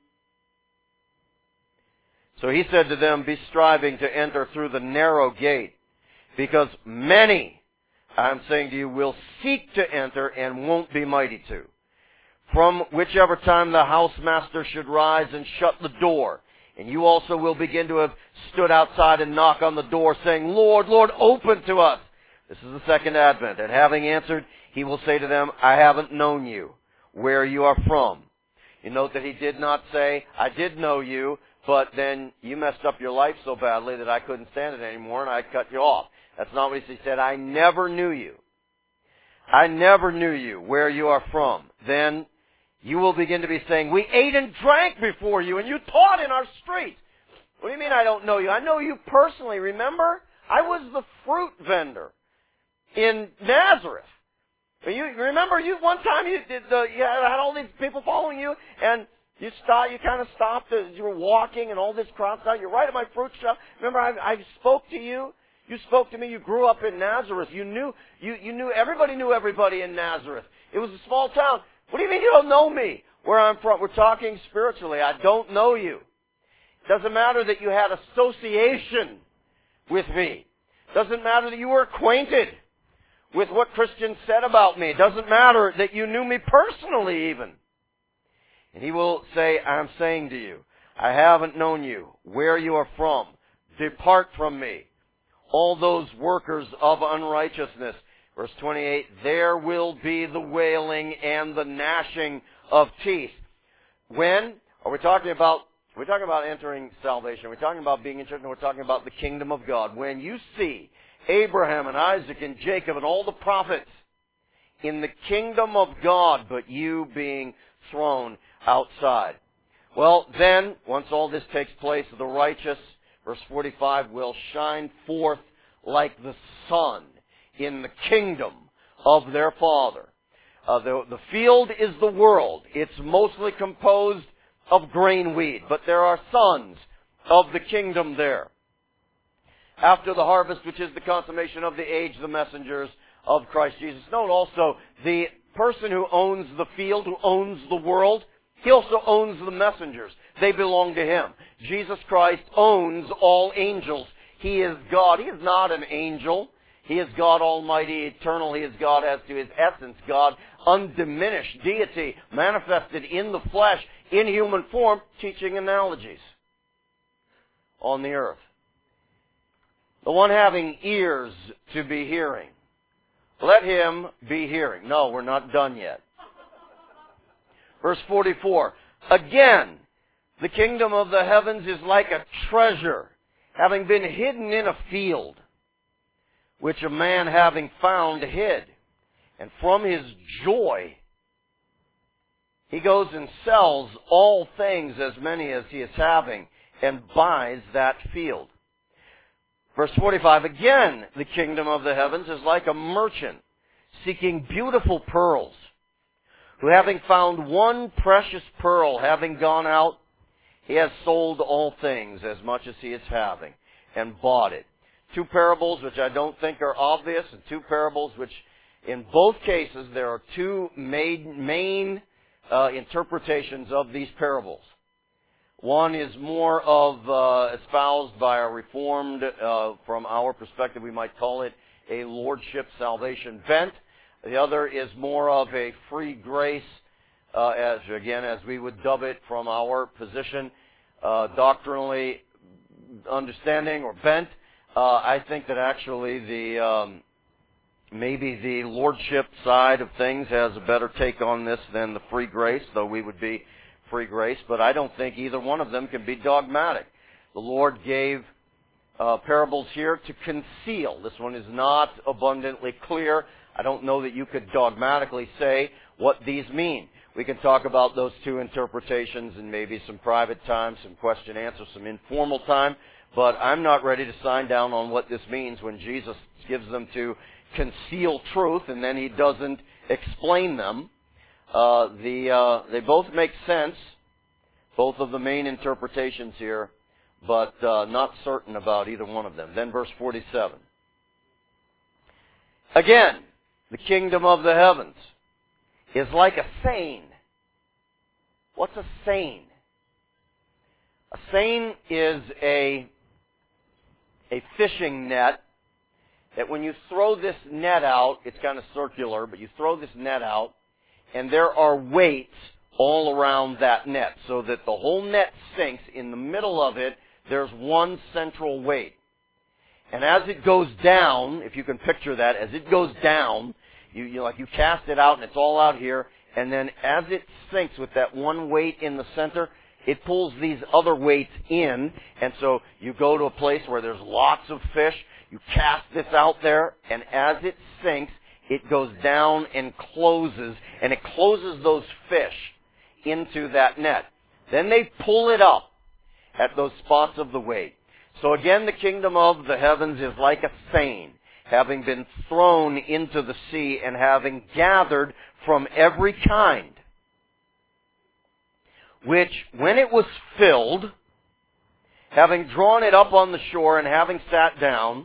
So he said to them, be striving to enter through the narrow gate, because many, I'm saying to you, will seek to enter and won't be mighty to. From whichever time the housemaster should rise and shut the door, and you also will begin to have stood outside and knock on the door, saying, Lord, Lord, open to us. This is the second advent. And having answered, he will say to them, I haven't known you, where you are from. You note that he did not say, I did know you, but then you messed up your life so badly that I couldn't stand it anymore and I cut you off. That's not what he said. I never knew you. I never knew you, where you are from. Then you will begin to be saying, we ate and drank before you and you taught in our streets. What do you mean I don't know you? I know you personally, remember? I was the fruit vendor in Nazareth. You remember you one time you did the, you had all these people following you and you stopped, you kind of stopped as you were walking and all this crowd started. You're right at my fruit shop. Remember I, I spoke to you? You spoke to me. You grew up in Nazareth. You knew, you, you knew, everybody knew everybody in Nazareth. It was a small town. What do you mean you don't know me? Where I'm from. We're talking spiritually. I don't know you. Doesn't matter that you had association with me. Doesn't matter that you were acquainted with what Christians said about me. It doesn't matter that you knew me personally even. And he will say, I'm saying to you, I haven't known you, where you are from. Depart from me. All those workers of unrighteousness. Verse twenty-eight, there will be the wailing and the gnashing of teeth. When? Are we talking about, are we talking about entering salvation? Are we talking about being in church? No, we're talking about the kingdom of God. When you see Abraham and Isaac and Jacob and all the prophets in the kingdom of God, but you being thrown outside. Well, then, once all this takes place, the righteous, verse forty-five, will shine forth like the sun in the kingdom of their Father. Uh, the, the field is the world. It's mostly composed of grain weed, but there are sons of the kingdom there. After the harvest, which is the consummation of the age, the messengers of Christ Jesus. Note also, the person who owns the field, who owns the world, he also owns the messengers. They belong to him. Jesus Christ owns all angels. He is God. He is not an angel. He is God Almighty, eternal. He is God as to his essence. God, undiminished deity, manifested in the flesh, in human form, teaching analogies on the earth. The one having ears to be hearing, let him be hearing. No, we're not done yet. Verse forty-four, again, the kingdom of the heavens is like a treasure, having been hidden in a field, which a man having found hid. And from his joy, he goes and sells all things, as many as he is having, and buys that field. Verse forty-five, again, the kingdom of the heavens is like a merchant seeking beautiful pearls, who having found one precious pearl, having gone out, he has sold all things as much as he is having, and bought it. Two parables which I don't think are obvious, and two parables which, in both cases, there are two main, main uh, interpretations of these parables. One is more of uh, espoused by a Reformed, uh, from our perspective, we might call it a lordship salvation bent. The other is more of a free grace, uh, as again, as we would dub it from our position, uh, doctrinally understanding or bent. Uh, I think that actually the um, maybe the lordship side of things has a better take on this than the free grace, though we would be free grace. But I don't think either one of them can be dogmatic. The Lord gave uh, parables here to conceal. This one is not abundantly clear. I don't know that you could dogmatically say what these mean. We can talk about those two interpretations in maybe some private time, some question answer, some informal time. But I'm not ready to sign down on what this means when Jesus gives them to conceal truth and then he doesn't explain them. Uh, the uh, they both make sense, both of the main interpretations here, but uh, not certain about either one of them. Then verse forty-seven. Again, the kingdom of the heavens is like a seine. What's a seine? A seine is a a fishing net that when you throw this net out, it's kind of circular, but you throw this net out, and there are weights all around that net, so that the whole net sinks. In the middle of it, there's one central weight. And as it goes down, if you can picture that, as it goes down, you, you like you cast it out and it's all out here, and then as it sinks with that one weight in the center, it pulls these other weights in, and so you go to a place where there's lots of fish, you cast this out there, and as it sinks, it goes down and closes, and it closes those fish into that net. Then they pull it up at those spots of the weight. So again, the kingdom of the heavens is like a seine, having been thrown into the sea and having gathered from every kind, which, when it was filled, having drawn it up on the shore and having sat down,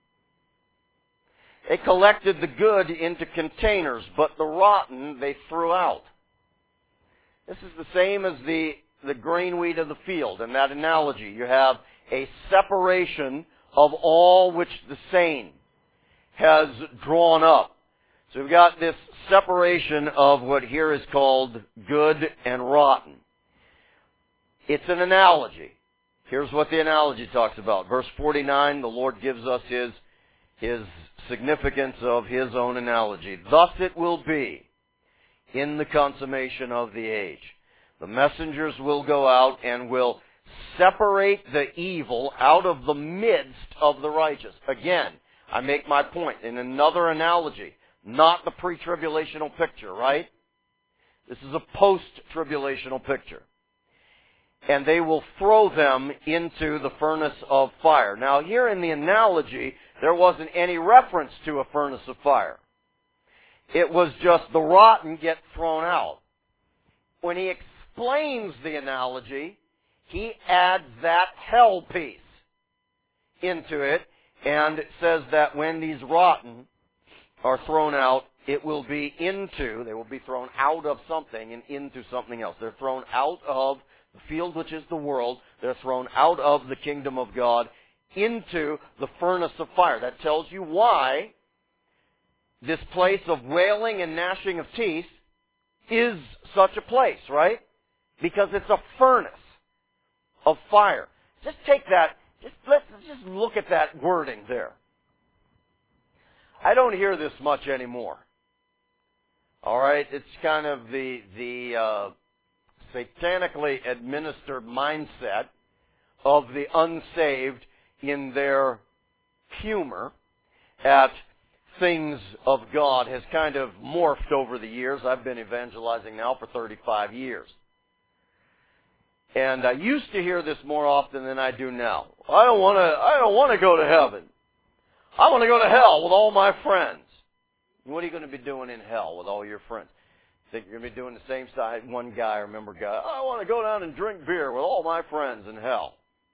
they collected the good into containers, but the rotten they threw out. This is the same as the, the grain wheat of the field. In that analogy, you have a separation of all which the seine has drawn up. So we've got this separation of what here is called good and rotten. It's an analogy. Here's what the analogy talks about. Verse forty-nine, the Lord gives us His, His significance of His own analogy. Thus it will be in the consummation of the age. The messengers will go out and will separate the evil out of the midst of the righteous. Again, I make my point in another analogy, not the pre-tribulational picture, right? This is a post-tribulational picture. And they will throw them into the furnace of fire. Now, here in the analogy, there wasn't any reference to a furnace of fire. It was just the rotten get thrown out. When he explains the analogy, he adds that hell piece into it, and it says that when these rotten are thrown out, it will be into, they will be thrown out of something and into something else. They're thrown out of the field which is the world. They're thrown out of the kingdom of God into the furnace of fire. That tells you why this place of wailing and gnashing of teeth is such a place, right? Because it's a furnace of fire. Just take that, just let's just look at that wording there. I don't hear this much anymore. All right, it's kind of the the uh, satanically administered mindset of the unsaved in their humor at things of God has kind of morphed over the years. I've been evangelizing now for thirty-five years. And I used to hear this more often than I do now. I don't want to I don't want to go to heaven. I want to go to hell with all my friends. What are you going to be doing in hell with all your friends? Think you're going to be doing the same side? One guy, I remember a guy, I want to go down and drink beer with all my friends in hell.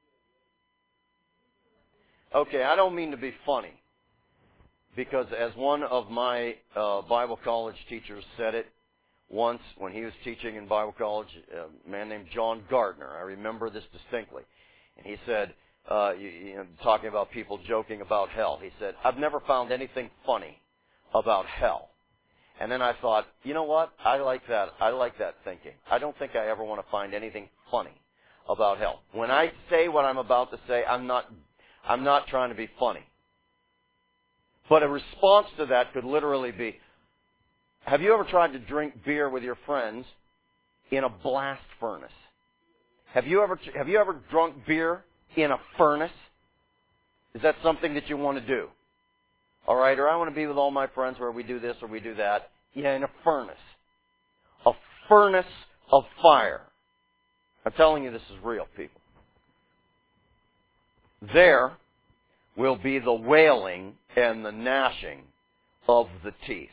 Okay, I don't mean to be funny. Because as one of my uh, Bible college teachers said it once when he was teaching in Bible college, a man named John Gardner, I remember this distinctly. And he said, uh, you, you know, talking about people joking about hell, he said, I've never found anything funny about hell. And then I thought, you know what? I like that. I like that thinking. I don't think I ever want to find anything funny about hell. When I say what I'm about to say, I'm not, I'm not trying to be funny. But a response to that could literally be, have you ever tried to drink beer with your friends in a blast furnace? Have you ever, have you ever drunk beer in a furnace? Is that something that you want to do? All right, or I want to be with all my friends where we do this or we do that. Yeah, in a furnace. A furnace of fire. I'm telling you this is real, people. There will be the wailing and the gnashing of the teeth.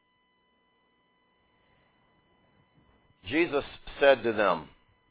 Jesus said to them,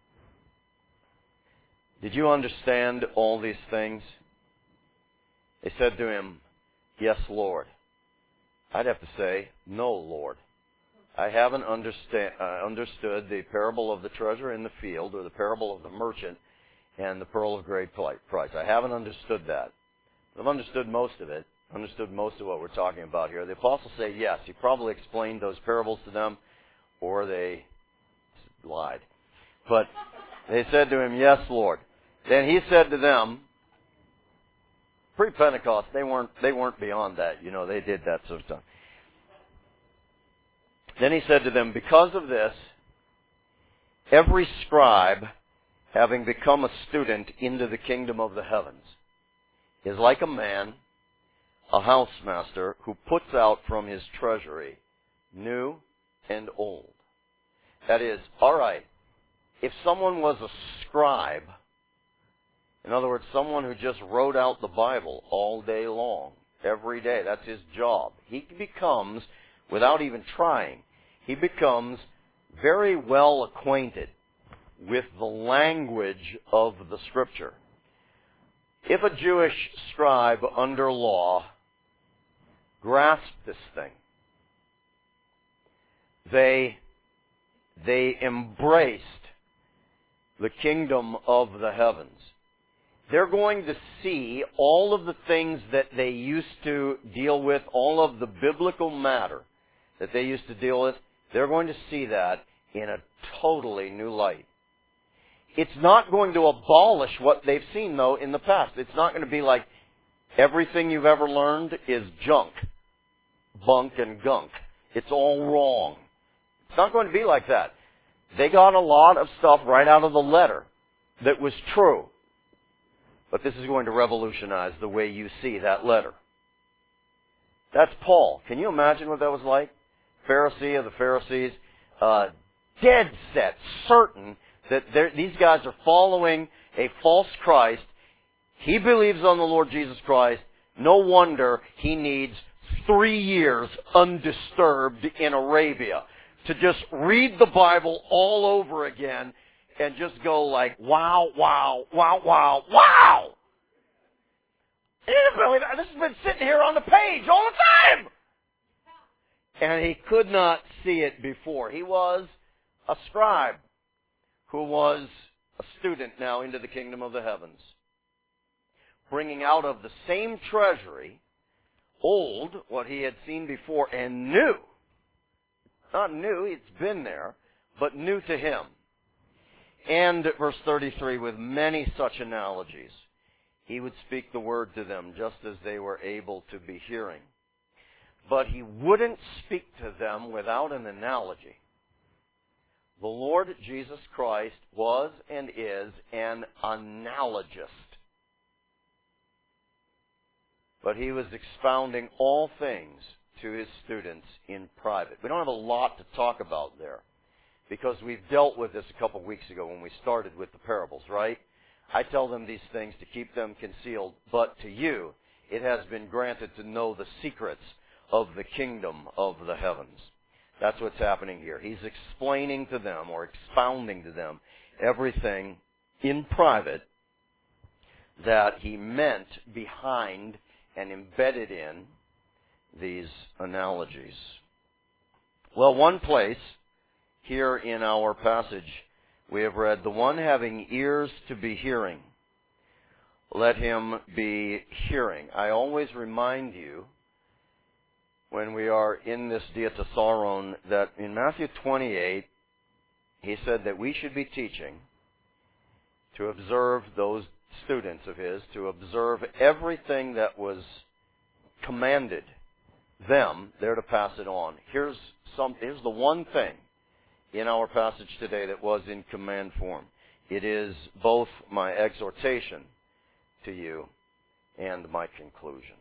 did you understand all these things? They said to him, yes, Lord. I'd have to say, no, Lord. I haven't understand, uh, understood the parable of the treasure in the field or the parable of the merchant and the pearl of great price. I haven't understood that. I've understood most of it, understood most of what we're talking about here. The apostles say yes. He probably explained those parables to them, or they lied. But they said to him, yes, Lord. Then he said to them, pre-Pentecost, they weren't, they weren't beyond that. You know, they did that sort of stuff. Then he said to them, because of this, every scribe, having become a student into the kingdom of the heavens, is like a man, a housemaster, who puts out from his treasury new and old. That is, all right, if someone was a scribe, in other words, someone who just wrote out the Bible all day long, every day, that's his job, he becomes, without even trying, he becomes very well acquainted with the language of the Scripture. If a Jewish scribe under law grasped this thing, they, they embraced the kingdom of the heavens. They're going to see all of the things that they used to deal with, all of the biblical matter that they used to deal with, they're going to see that in a totally new light. It's not going to abolish what they've seen, though, in the past. It's not going to be like everything you've ever learned is junk, bunk, and gunk. It's all wrong. It's not going to be like that. They got a lot of stuff right out of the letter that was true. But this is going to revolutionize the way you see that letter. That's Paul. Can you imagine what that was like? Pharisee of the Pharisees, uh, dead set, certain that these guys are following a false Christ. He believes on the Lord Jesus Christ. No wonder he needs three years undisturbed in Arabia to just read the Bible all over again and just go like, wow, wow, wow, wow, wow! I didn't believe that. This has been sitting here on the page all the time! And he could not see it before. He was a scribe who was a student now into the kingdom of the heavens, bringing out of the same treasury old what he had seen before and new. Not new, it's been there, but new to him. And at verse thirty-three, with many such analogies, he would speak the word to them just as they were able to be hearing. But he wouldn't speak to them without an analogy. The Lord Jesus Christ was and is an analogist. But he was expounding all things to his students in private. We don't have a lot to talk about there, because we've dealt with this a couple of weeks ago when we started with the parables, right? I tell them these things to keep them concealed, but to you it has been granted to know the secrets of the kingdom of the heavens. That's what's happening here. He's explaining to them, or expounding to them, everything in private that he meant behind and embedded in these analogies. Well, one place here in our passage we have read, the one having ears to be hearing, let him be hearing. I always remind you, when we are in this diatessaron, that in Matthew twenty-eight, he said that we should be teaching to observe those students of his, to observe everything that was commanded them. They're to pass it on. Here's some. Here's the one thing in our passage today that was in command form. It is both my exhortation to you and my conclusion.